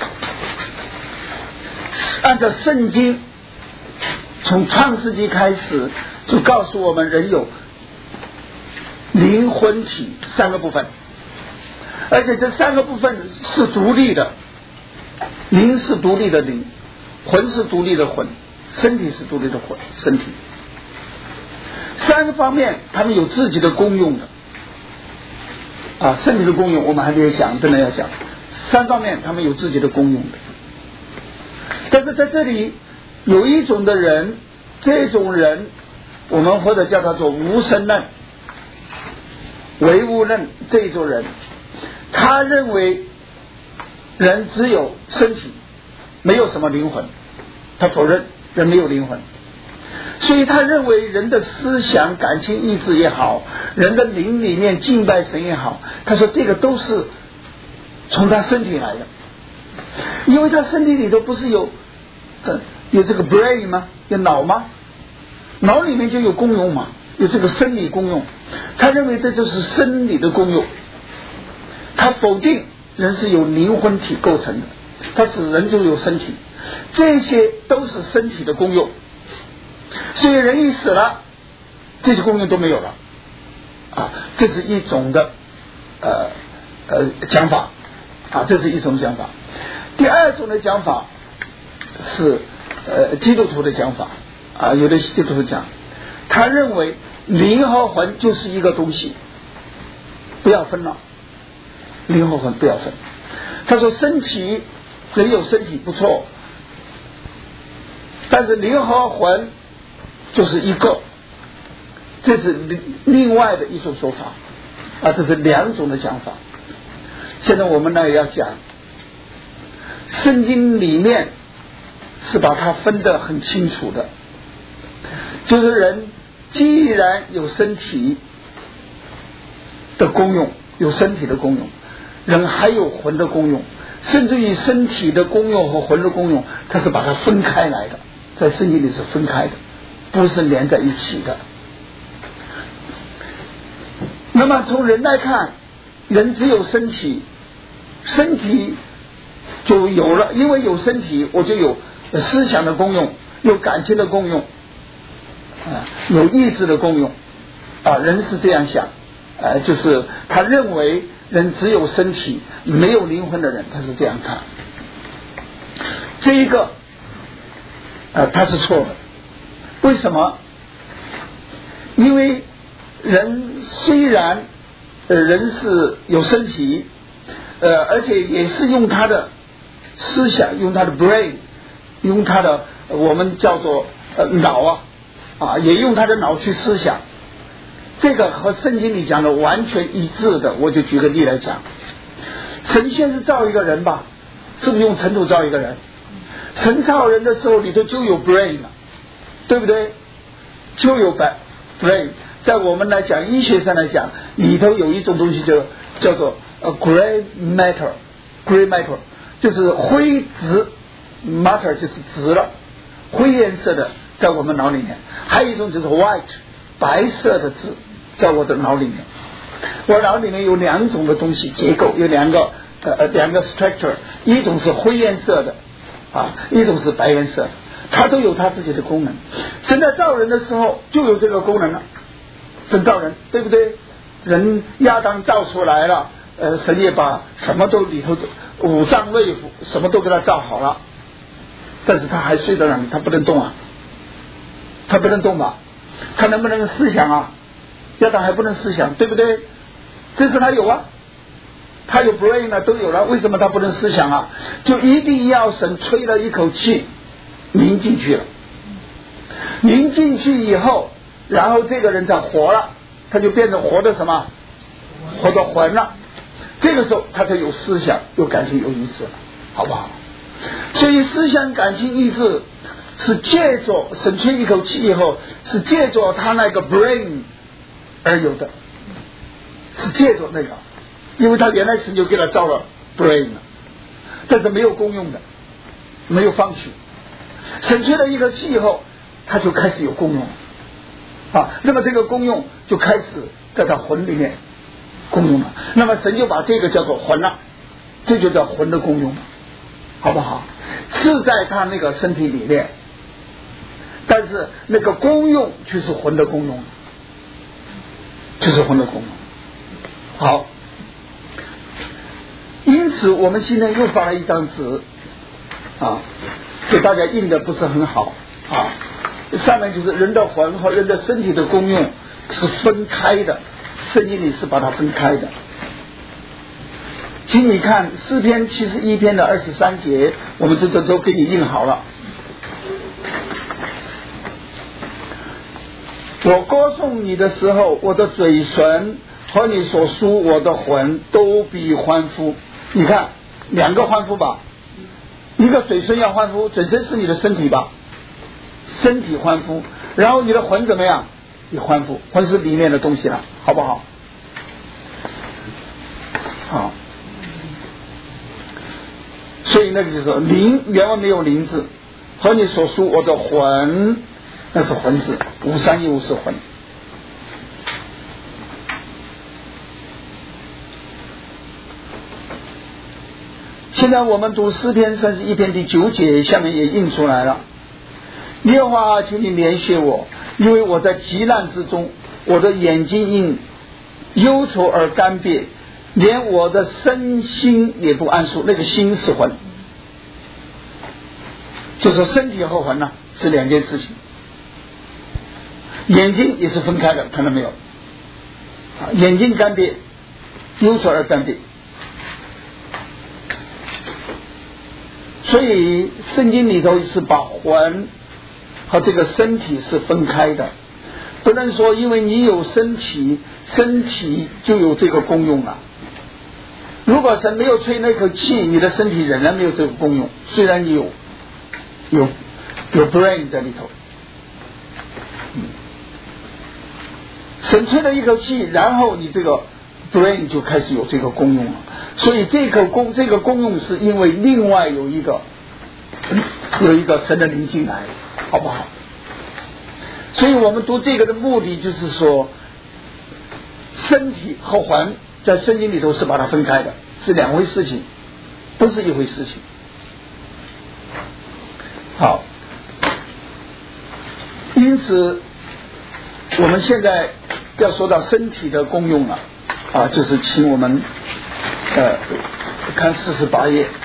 按照圣经从创世纪开始就告诉我们，人有灵魂体三个部分，而且这三个部分是独立的，灵是独立的灵，魂是独立的魂，身体是独立的魂身体。三个方面他们有自己的功用的啊，身体的功用我们还没有讲，真的要讲。三方面他们有自己的功用的，但是在这里有一种的人，这种人我们或者叫他做无神论、唯物论，这一种人他认为人只有身体，没有什么灵魂，他否认人没有灵魂，所以他认为人的思想、感情、意志也好，人的灵里面敬拜神也好，他说这个都是从他身体来的，因为他身体里头不是有呃有这个 brain 吗？有脑吗？脑里面就有功用嘛，有这个生理功用，他认为这就是生理的功用，他否定人是由灵魂体构成的，他使人就有身体，这些都是身体的功用，所以人一死了，这些功用都没有了啊，这是一种的呃呃讲法啊，这是一种讲法。第二种的讲法是呃基督徒的讲法啊，有的基督徒讲，他认为灵和魂就是一个东西，不要分了，灵和魂不要分。他说身体人有身体不错，但是灵和魂就是一个，这是另外的一种说法啊，这是两种的讲法。现在我们呢也要讲，圣经里面是把它分得很清楚的，就是人既然有身体的功用，有身体的功用，人还有魂的功用，甚至于身体的功用和魂的功用，它是把它分开来的，在圣经里是分开的，不是连在一起的。那么从人来看，人只有身体，身体就有了，因为有身体我就有思想的功用，有感情的功用啊，有意志的功用啊，人是这样想，呃，就是他认为人只有身体没有灵魂的人，他是这样看。这一个呃他是错的。为什么？因为人虽然呃人是有身体，呃而且也是用他的思想，用他的 brain， 用他的我们叫做呃脑啊啊，也用他的脑去思想。这个和圣经里讲的完全一致的。我就举个例来讲，神先是造一个人吧，是不是用尘土造一个人？神造人的时候里头就有 brain 了，对不对？就有 brain。在我们来讲，医学上来讲，里头有一种东西叫叫做呃 gray matter，gray matter 就是灰质 matter， 就是质了，灰颜色的在我们脑里面。还有一种就是 white， 白色的质在我的脑里面。我脑里面有两种的东西结构，有两个呃两个 structure， 一种是灰颜色的啊，一种是白颜色的，它都有它自己的功能。神在造人的时候就有这个功能了。神造人，对不对？人亚当造出来了，呃，神也把什么都里头五脏六腑什么都给他造好了，但是他还睡在那里，他不能动啊，他不能动吧？他能不能思想啊？亚当还不能思想，对不对？这是他有啊，他有 brain 呢，都有了，为什么他不能思想啊？就一定要神吹了一口气，凝进去了，凝进去以后。然后这个人才活了，他就变成活的什么？活的魂了。这个时候他才有思想、有感情、有意识了，好不好？所以思想、感情、意志是借着神吹一口气以后，是借着他那个 brain 而有的，是借着那个，因为他原来神就给他造了 brain 了，但是没有功用的，没有放取。神吹了一口气以后，他就开始有功用了。啊，那么这个功用就开始在他魂里面功用了，那么神就把这个叫做魂了，这就叫魂的功用了，好不好？是在他那个身体里面，但是那个功用却是魂的功用，就是魂的功用。好，因此我们现在又发了一张纸啊，给大家印的不是很好啊。上面就是人的魂和人的身体的功用是分开的，圣经里是把它分开的。请你看诗篇七十一篇的二十三节，我们这这都给你印好了。我歌颂你的时候，我的嘴唇和你所抒我的魂都必欢呼。你看两个欢呼吧，一个嘴唇要欢呼，嘴唇是你的身体吧，身体欢呼，然后你的魂怎么样？你欢呼，魂是里面的东西了，好不好？好，所以那个就是说灵，原文没有灵字，和你所说我的魂，那是魂字，五三一五是魂。现在我们读诗篇三十一篇第九节，下面也印出来了。耶和华，求你怜恤我，因为我在极难之中，我的眼睛因忧愁而干瘪， 连我的身心也不安舒。那个心是魂，就是身体和魂呢、啊、是两件事情。眼睛也是分开的，看到没有？啊，眼睛干瘪，忧愁而干瘪。所以圣经里头是把魂和这个身体是分开的，不能说因为你有身体，身体就有这个功用了。如果神没有吹那口气，你的身体仍然没有这个功用，虽然你有有有 brain 在里头。嗯，神吹了一口气，然后你这个 brain 就开始有这个功用了。所以这个功这个功用是因为另外有一个有一个神的灵进来，好不好？所以我们读这个的目的就是说，身体和魂在圣经里头是把它分开的，是两回事情，不是一回事情。好，因此我们现在要说到身体的功用了啊，就是请我们呃看四十八页。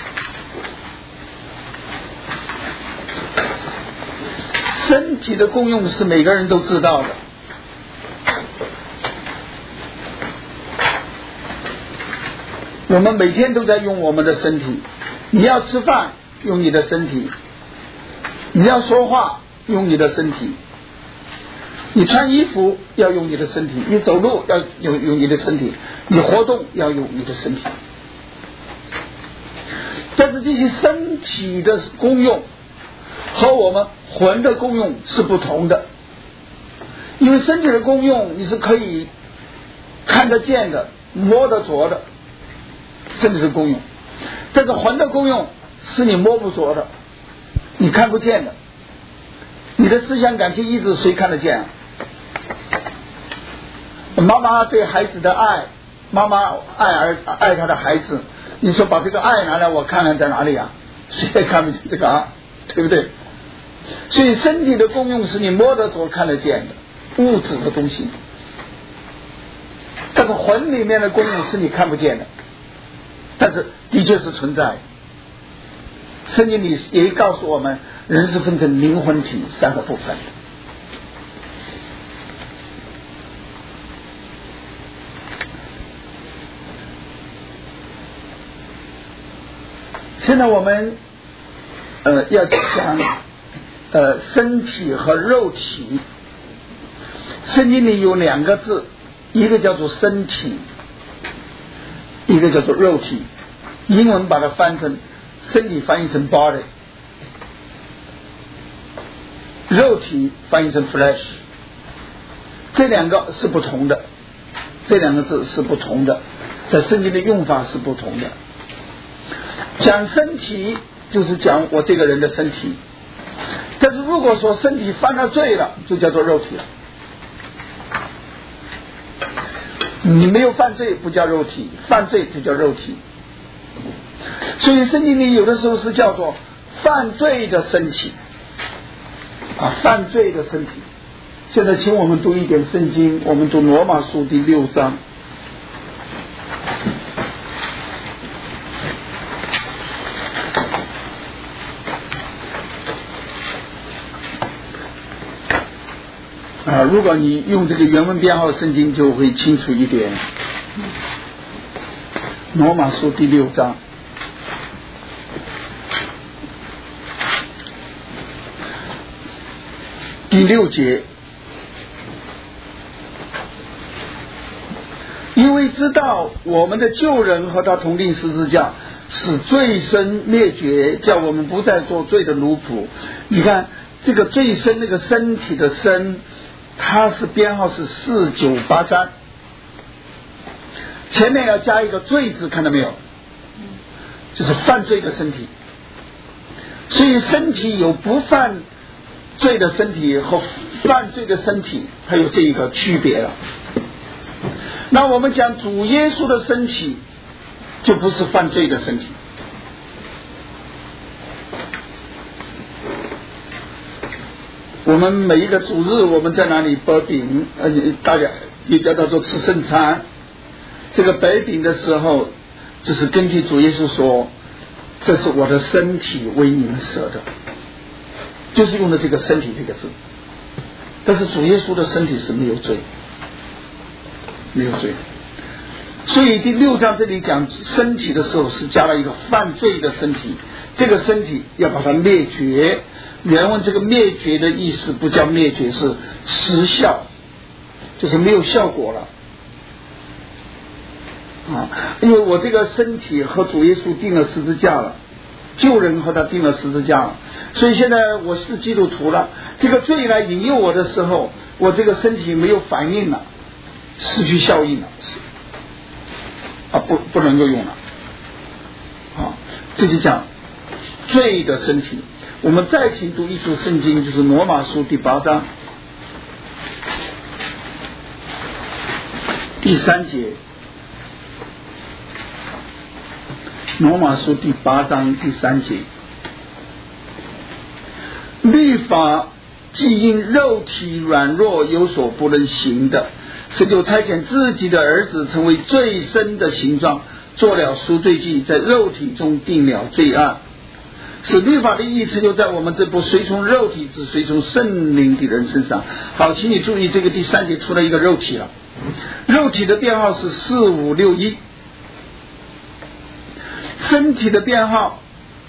身体的功用是每个人都知道的，我们每天都在用我们的身体。你要吃饭用你的身体，你要说话用你的身体，你穿衣服要用你的身体，你走路要用用你的身体，你活动要用你的身体。但是这些身体的功用和我们魂的功用是不同的，因为身体的功用你是可以看得见的、摸得着的，身体的功用。但是魂的功用是你摸不着的，你看不见的。你的思想感情意志谁看得见啊？妈妈对孩子的爱，妈妈爱儿爱他的孩子，你说把这个爱拿来我看看在哪里啊？谁也看不见这个爱，对不对？所以身体的功用是你摸得着看得见的物质的东西，但是魂里面的功用是你看不见的，但是的确是存在。圣经里也告诉我们，人是分成灵魂体三个部分。现在我们呃要讲呃身体和肉体。圣经里有两个字，一个叫做身体，一个叫做肉体。英文把它翻成身体翻译成 body， 肉体翻译成 flesh， 这两个是不同的，这两个字是不同的，在圣经的用法是不同的。讲身体就是讲我这个人的身体，但是如果说身体犯了罪了，就叫做肉体了。你没有犯罪不叫肉体，犯罪就叫肉体。所以圣经里有的时候是叫做犯罪的身体啊，犯罪的身体。现在请我们读一点圣经，我们读罗马书第六章。啊，如果你用这个原文编号圣经就会清楚一点。罗马书第六章第六节，因为知道我们的旧人和他同定十字架，使罪身灭绝，叫我们不再做罪的奴仆。你看这个罪身，那个身体的身，它是编号是四九八三，前面要加一个罪字，看到没有？就是犯罪的身体。所以身体有不犯罪的身体和犯罪的身体，它有这一个区别了。那我们讲主耶稣的身体，就不是犯罪的身体。我们每一个主日我们在哪里拨饼，而且大家也叫他做吃圣餐， 这个白饼的时候，就是根据主耶稣说，这是我的身体为你们舍的，就是用的这个身体这个字。但是主耶稣的身体是没有罪，没有罪。所以第六章这里讲身体的时候是加了一个犯罪的身体，这个身体要把它灭绝。原文这个灭绝的意思不叫灭绝，是失效，就是没有效果了啊！因为我这个身体和主耶稣钉了十字架了，旧人和他钉了十字架了，所以现在我是基督徒了。这个罪来引诱我的时候，我这个身体没有反应了，失去效应了，啊，不不能够用了啊！这就讲罪的身体。我们再请读一处圣经，就是罗马书第八章第三节。罗马书第八章第三节，律法既因肉体软弱有所不能行的，神就差遣自己的儿子成为最深的形状，做了赎罪祭，在肉体中定了罪案，使律法的义成就在我们这不随从肉体只随从圣灵的人身上。好，请你注意这个第三节出了一个肉体了，肉体的编号是四五六一，身体的编号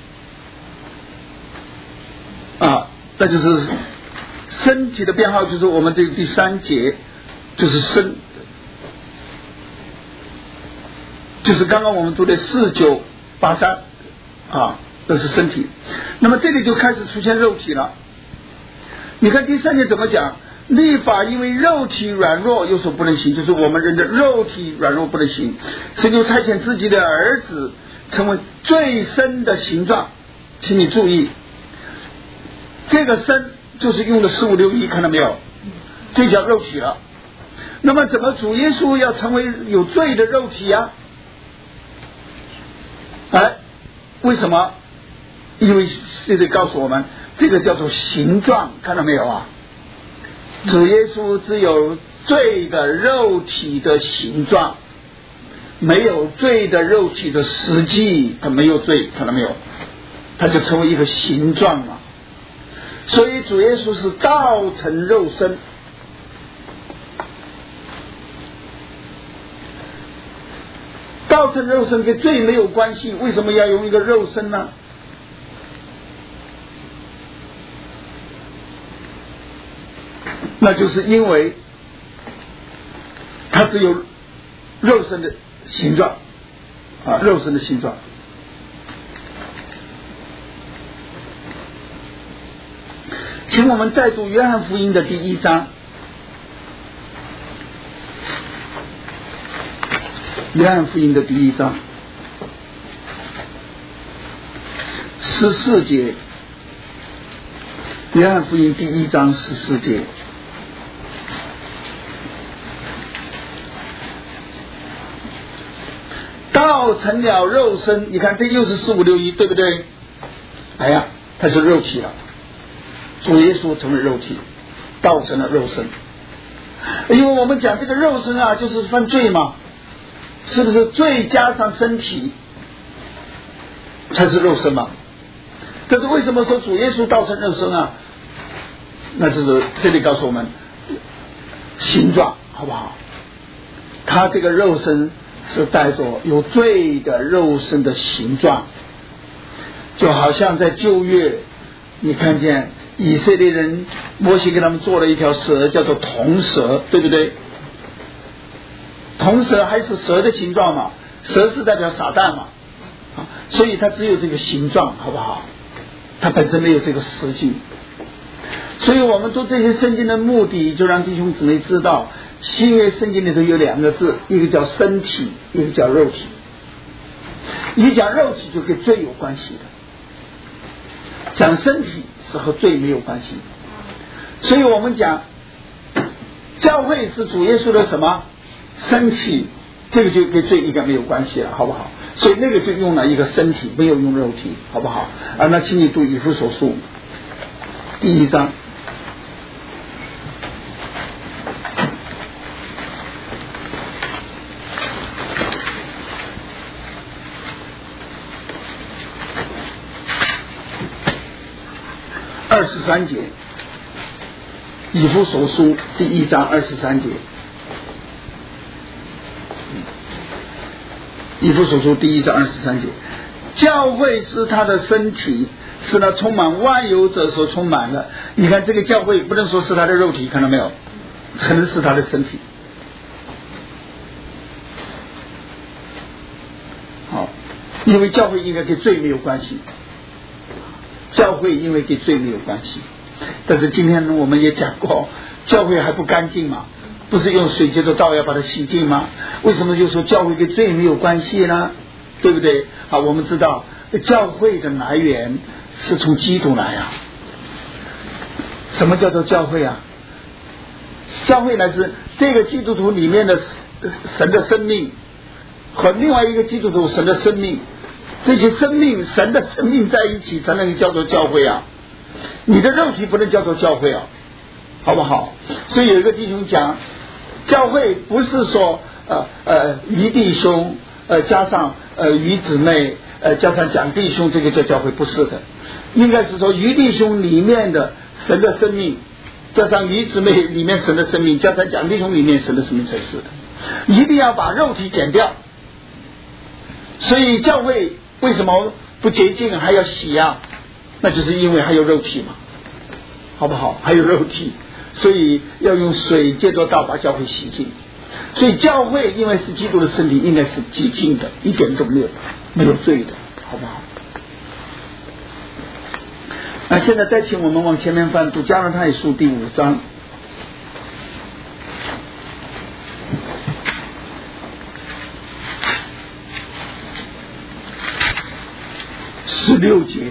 啊，那就是身体的编号，就是我们这个第三节，就是身，就是刚刚我们读的四九八三啊，这是身体。那么这里就开始出现肉体了。你看第三节怎么讲？律法因为肉体软弱有所不能行，就是我们人的肉体软弱不能行，神就差遣自己的儿子成为最深的形状。请你注意，这个深就是用的四五六一，看到没有？这叫肉体了。那么怎么主耶稣要成为有罪的肉体啊？哎，为什么？因为这里告诉我们，这个叫做形状，看到没有啊？主耶稣只有罪的肉体的形状，没有罪的肉体的实际，他没有罪，看到没有？他就成为一个形状了。所以主耶稣是道成肉身，道成肉身跟罪没有关系，为什么要用一个肉身呢？那就是因为它只有肉身的形状啊，肉身的形状。请我们再读约翰福音的第一章，约翰福音的第一章十四节，约翰福音第一章十四节。道成了肉身，你看这又是四五六一，对不对？哎呀，它是肉体了。主耶稣成为肉体，道成了肉身。因为我们讲这个肉身啊，就是犯罪嘛，是不是？罪加上身体才是肉身嘛。但是为什么说主耶稣道成肉身啊？那就是这里告诉我们形状，好不好？他这个肉身是带着有罪的肉身的形状，就好像在旧约你看见以色列人摩西给他们做了一条蛇，叫做铜蛇，对不对？铜蛇还是蛇的形状嘛，蛇是代表撒旦嘛，啊，所以它只有这个形状，好不好？它本身没有这个实际。所以我们读这些圣经的目的，就让弟兄姊妹知道，新约圣经里头有两个字，一个叫身体，一个叫肉体。一讲肉体就跟罪有关系的，讲身体是和罪没有关系。所以我们讲教会是主耶稣的什么身体，这个就跟罪应该没有关系了，好不好？所以那个就用了一个身体，没有用肉体，好不好？啊，那请你读以弗所书第一章。 二十三节，以弗所书第一章二十三节，以弗所书第一章二十三节，教会是他的身体，是那充满万有者所充满的。你看这个教会不能说是他的肉体，看到没有？可能是他的身体。好，因为教会应该跟罪没有关系，教会因为跟罪没有关系。但是今天我们也讲过，教会还不干净嘛，不是用水接着倒要把它洗净吗？为什么就说教会跟罪没有关系呢？对不对？好，我们知道教会的来源是从基督来啊。什么叫做教会啊？教会呢是这个基督徒里面的神的生命和另外一个基督徒神的生命，这些生命神的生命在一起才能叫做教会啊。你的肉体不能叫做教会啊，好不好？所以有一个弟兄讲，教会不是说呃呃于弟兄呃加上呃于姊妹呃加上蒋弟兄，这个叫教会，不是的。应该是说于弟兄里面的神的生命，加上于姊妹里面神的生命，加上蒋弟兄里面神的生命才是的。一定要把肉体减掉。所以教会为什么不洁净还要洗啊？那就是因为还有肉体嘛，好不好？还有肉体，所以要用水接着倒把教会洗净。所以教会因为是基督的身体，应该是洁净的，一点都没有没有罪的，好不好？那现在再请我们往前面翻读加拉太书第五章十六节。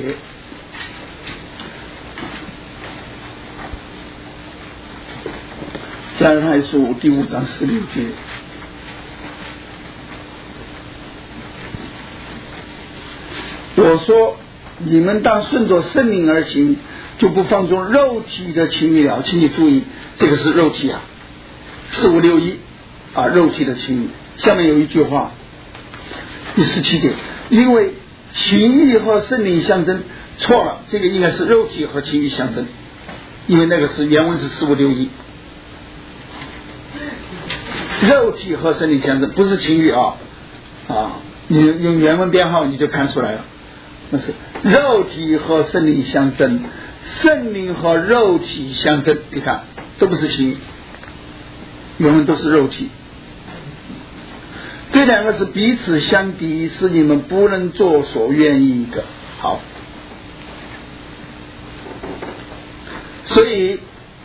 加拉太书第五章十六节，我说你们当顺着圣灵而行，就不放纵肉体的情欲了。请你注意，这个是肉体啊，四五六一啊，肉体的情欲。下面有一句话，第十七节，因为情欲和圣灵相争，错了，这个应该是肉体和情欲相争，因为那个是原文是四五六一。肉体和圣灵相争，不是情欲啊啊！你用原文编号你就看出来了，那是肉体和圣灵相争，圣灵和肉体相争。你看，都不是情欲，原文都是肉体。这两个是彼此相敌，是你们不能做所愿意的。好，所以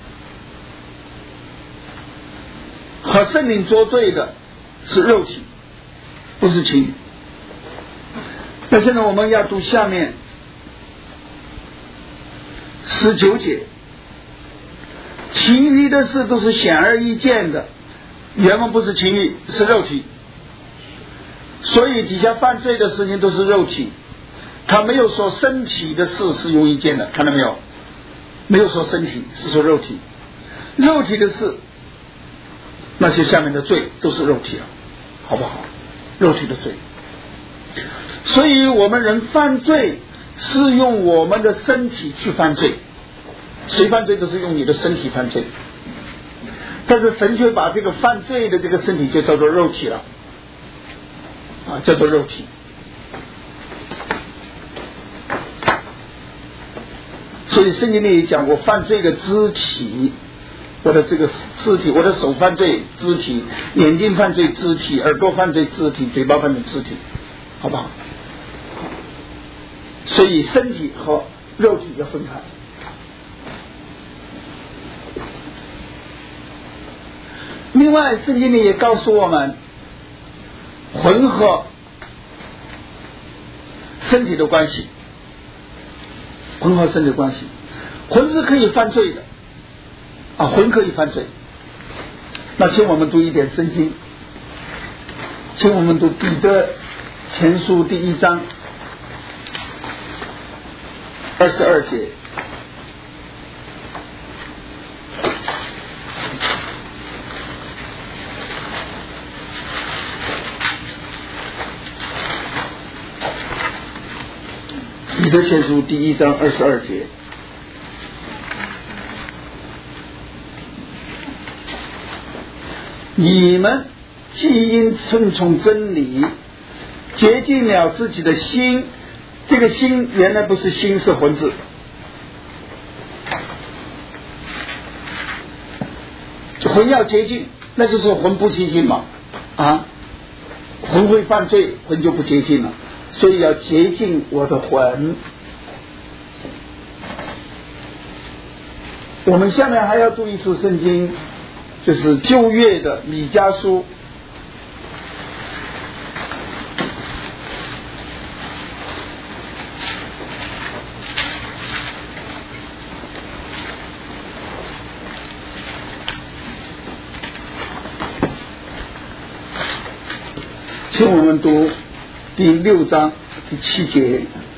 和圣灵作对的是肉体，不是情欲。那现在我们要读下面十九节，情欲的事都是显而易见的，原文不是情欲，是肉体。所以底下犯罪的事情都是肉体，他没有说身体的事是容易见的，看到没有？没有说身体，是说肉体。肉体的事，那些下面的罪都是肉体啊，好不好？肉体的罪。所以我们人犯罪是用我们的身体去犯罪，谁犯罪都是用你的身体犯罪，但是神却把这个犯罪的这个身体就叫做肉体了啊，叫做肉体。所以圣经里讲，我犯罪的肢体，我的这个肢体，我的手犯罪肢体，眼睛犯罪肢体，耳朵犯罪肢体，嘴巴犯罪肢体，好不好？所以身体和肉体要分开。另外圣经里也告诉我们，魂和身体的关系，魂和身体的关系，魂是可以犯罪的啊，魂可以犯罪。那请我们读一点圣经，请我们读彼得前书第一章二十二节。彼得前书第一章二十二节， 你们既因顺从真理洁净了自己的心，这个心原来不是心，是魂字，魂要洁净，那就是魂不清净嘛，啊，魂会犯罪，魂就不洁净了，所以要洁净我的魂。我们下面还要读一处圣经，就是旧约的米迦书请我们读第六章第七节。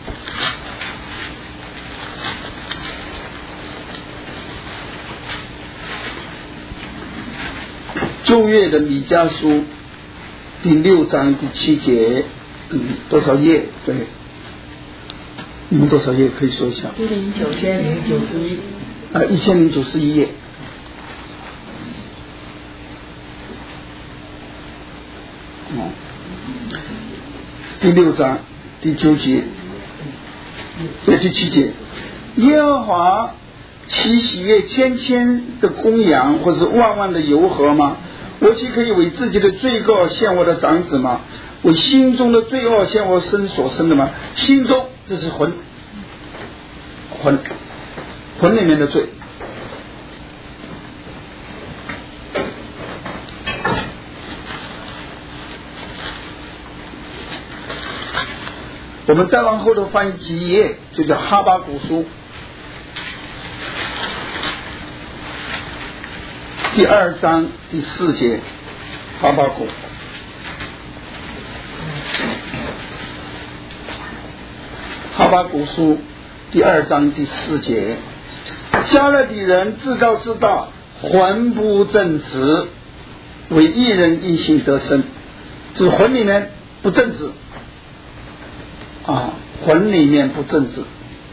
旧约的米迦书第六章第七节，嗯，多少页？对，你们多少页可以说一下？ 一零九千零九十一。 啊，一千零九十一页。哦，第六章第九节，对，第七节，耶和华岂喜悦千千的公羊，或是万万的油河吗？我岂可以为自己的罪过献我的长子吗？为心中的罪恶献我身所生的吗？心中，这是魂，魂，魂里面的罪。我们再往后头翻几页，就叫哈巴谷书第二章第四节，哈巴谷。哈巴谷书第二章第四节，加勒底人自高自大，魂不正直，为义人因信得生，就是魂里面不正直啊，魂里面不正直。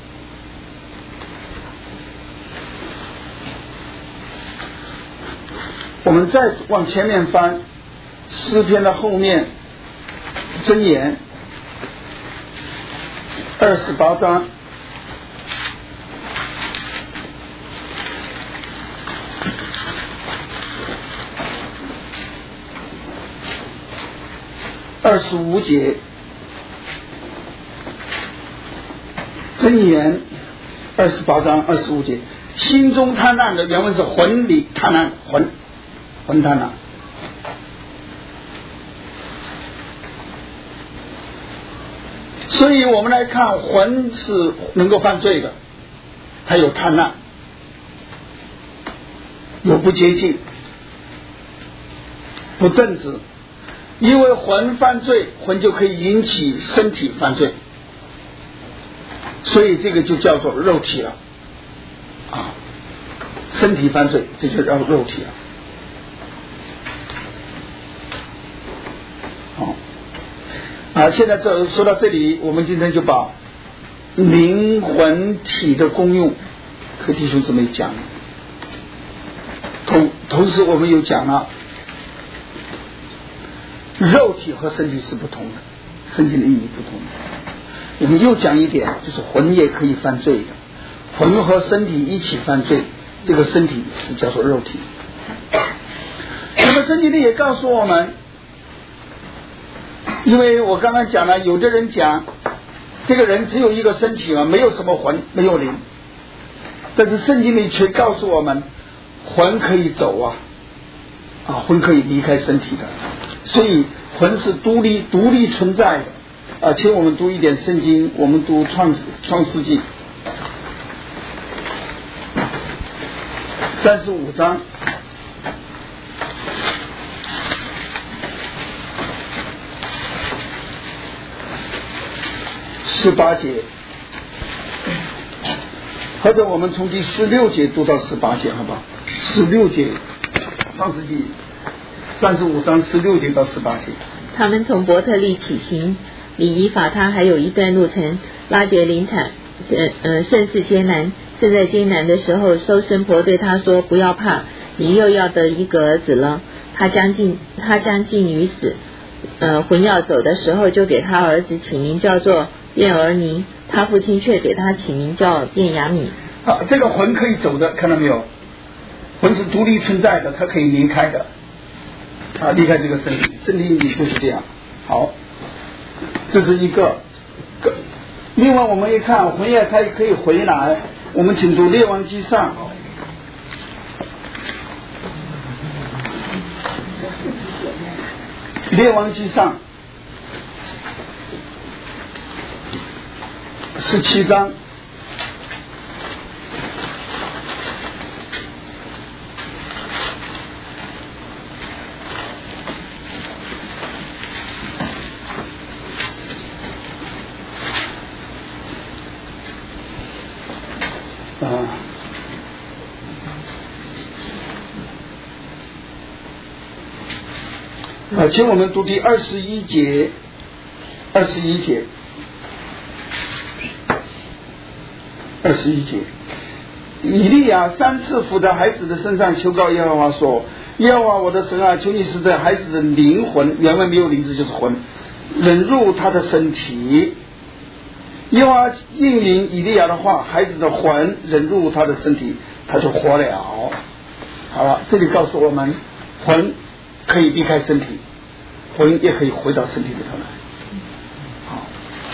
我们再往前面翻，诗篇的后面，箴言二十八章二十五节，箴言二十八章二十五节，心中贪婪的原文是魂里贪婪，魂魂贪婪。所以我们来看，魂是能够犯罪的，它有贪婪，有不洁净，不正直。因为魂犯罪，魂就可以引起身体犯罪，所以这个就叫做肉体了啊，身体犯罪，这就叫肉体了。好啊，现在这说到这里，我们今天就把灵魂体的功用和弟兄姊妹讲了，同同时我们又讲了肉体和身体是不同的，圣经的意义不同的。我们又讲一点，就是魂也可以犯罪的，魂和身体一起犯罪，这个身体是叫做肉体。那么圣经里也告诉我们，因为我刚刚讲了，有的人讲这个人只有一个身体嘛，没有什么魂，没有灵，但是圣经里却告诉我们，魂可以走啊，啊，魂可以离开身体的，所以魂是独立独立存在的。啊，请我们读一点圣经，我们读创创世纪三十五章十八节，或者我们从第十六节读到十八节，好不好？十六节，创世纪三十五章十六节到十八节。 他们从伯特利起行，离以法他还有一段路程。拉结临产，呃，甚是艰难。正在艰难的时候，收生婆对他说：“不要怕，你又要得一个儿子了。” 他将近他将近于死，呃，魂要走的时候，就给他儿子起名叫做卞儿尼，他父亲却给他起名叫卞雅米。 啊，这个魂可以走的，看到没有？魂是独立存在的，它可以离开的，啊，离开这个身体，身体里就是这样。好，这是一个。另外，我们一看魂也它也可以回来，我们请读《列王纪上》。列王纪上十七章。啊，请我们读第二十一节，二十一节，二十一节。以利亚三次伏在孩子的身上求告耶和华说：“耶和华我的神啊，求你使这孩子的灵魂，原文没有灵字就是魂，忍入他的身体。”耶和华应允以利亚的话，孩子的魂忍入他的身体，他就活了。好了，这里告诉我们，魂可以离开身体，魂也可以回到身体里头来。好，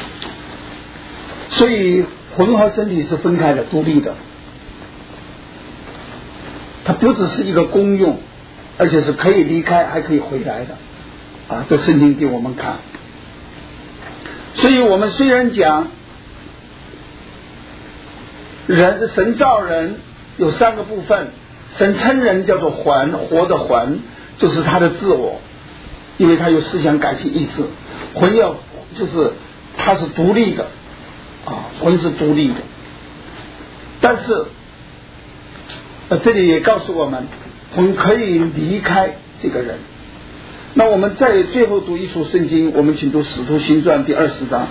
所以魂和身体是分开的、独立的，它不只是一个功用，而且是可以离开还可以回来的。啊，这圣经给我们看。所以我们虽然讲人神造人有三个部分，神称人叫做魂，活的魂就是他的自我，因为他有思想、感情、意志。魂要就是他是独立的啊，魂是独立的。但是呃，这里也告诉我们，魂可以离开这个人。那我们再最后读一处圣经，我们请读《使徒行传》第二十章。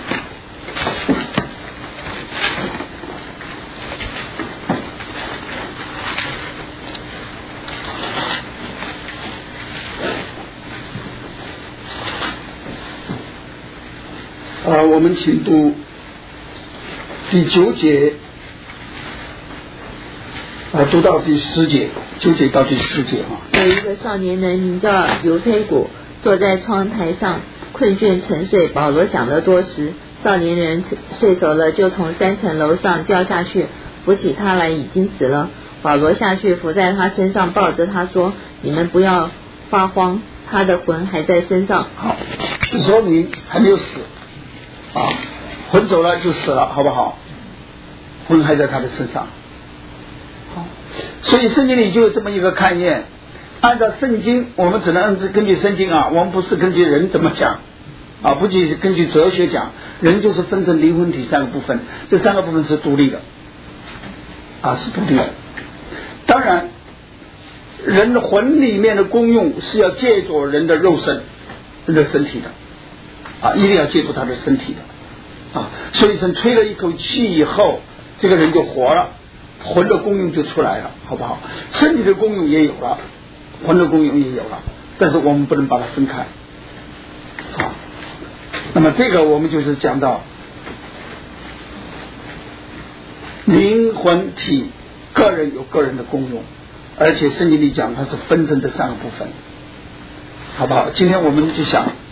啊，我们请读第九节，啊，读到第十节，九节到第十节啊。 有一个少年人名叫犹推古，坐在窗台上困倦沉睡。保罗讲得多时，少年人睡熟了，就从三层楼上掉下去，扶起他来，已经死了。保罗下去伏在他身上，抱着他说：“你们不要发慌，他的魂还在身上。” 好，就说明还没有死啊，魂走了就死了，好不好？魂还在他的身上。好，所以圣经里就有这么一个概念。按照圣经，我们只能根据圣经啊，我们不是根据人怎么讲啊，不仅是根据哲学讲，人就是分成灵魂体三个部分，这三个部分是独立的啊，是独立的。当然，人的魂里面的功用是要借助人的肉身、人的身体的啊，一定要借助他的身体的啊。所以神吹了一口气以后，这个人就活了，魂的功用就出来了，好不好？身体的功用也有了。魂的功用也有了，但是我们不能把它分开。好，那么这个我们就是讲到灵魂体个人有个人的功用，而且圣经里讲它是分成这三个部分，好不好？今天我们就想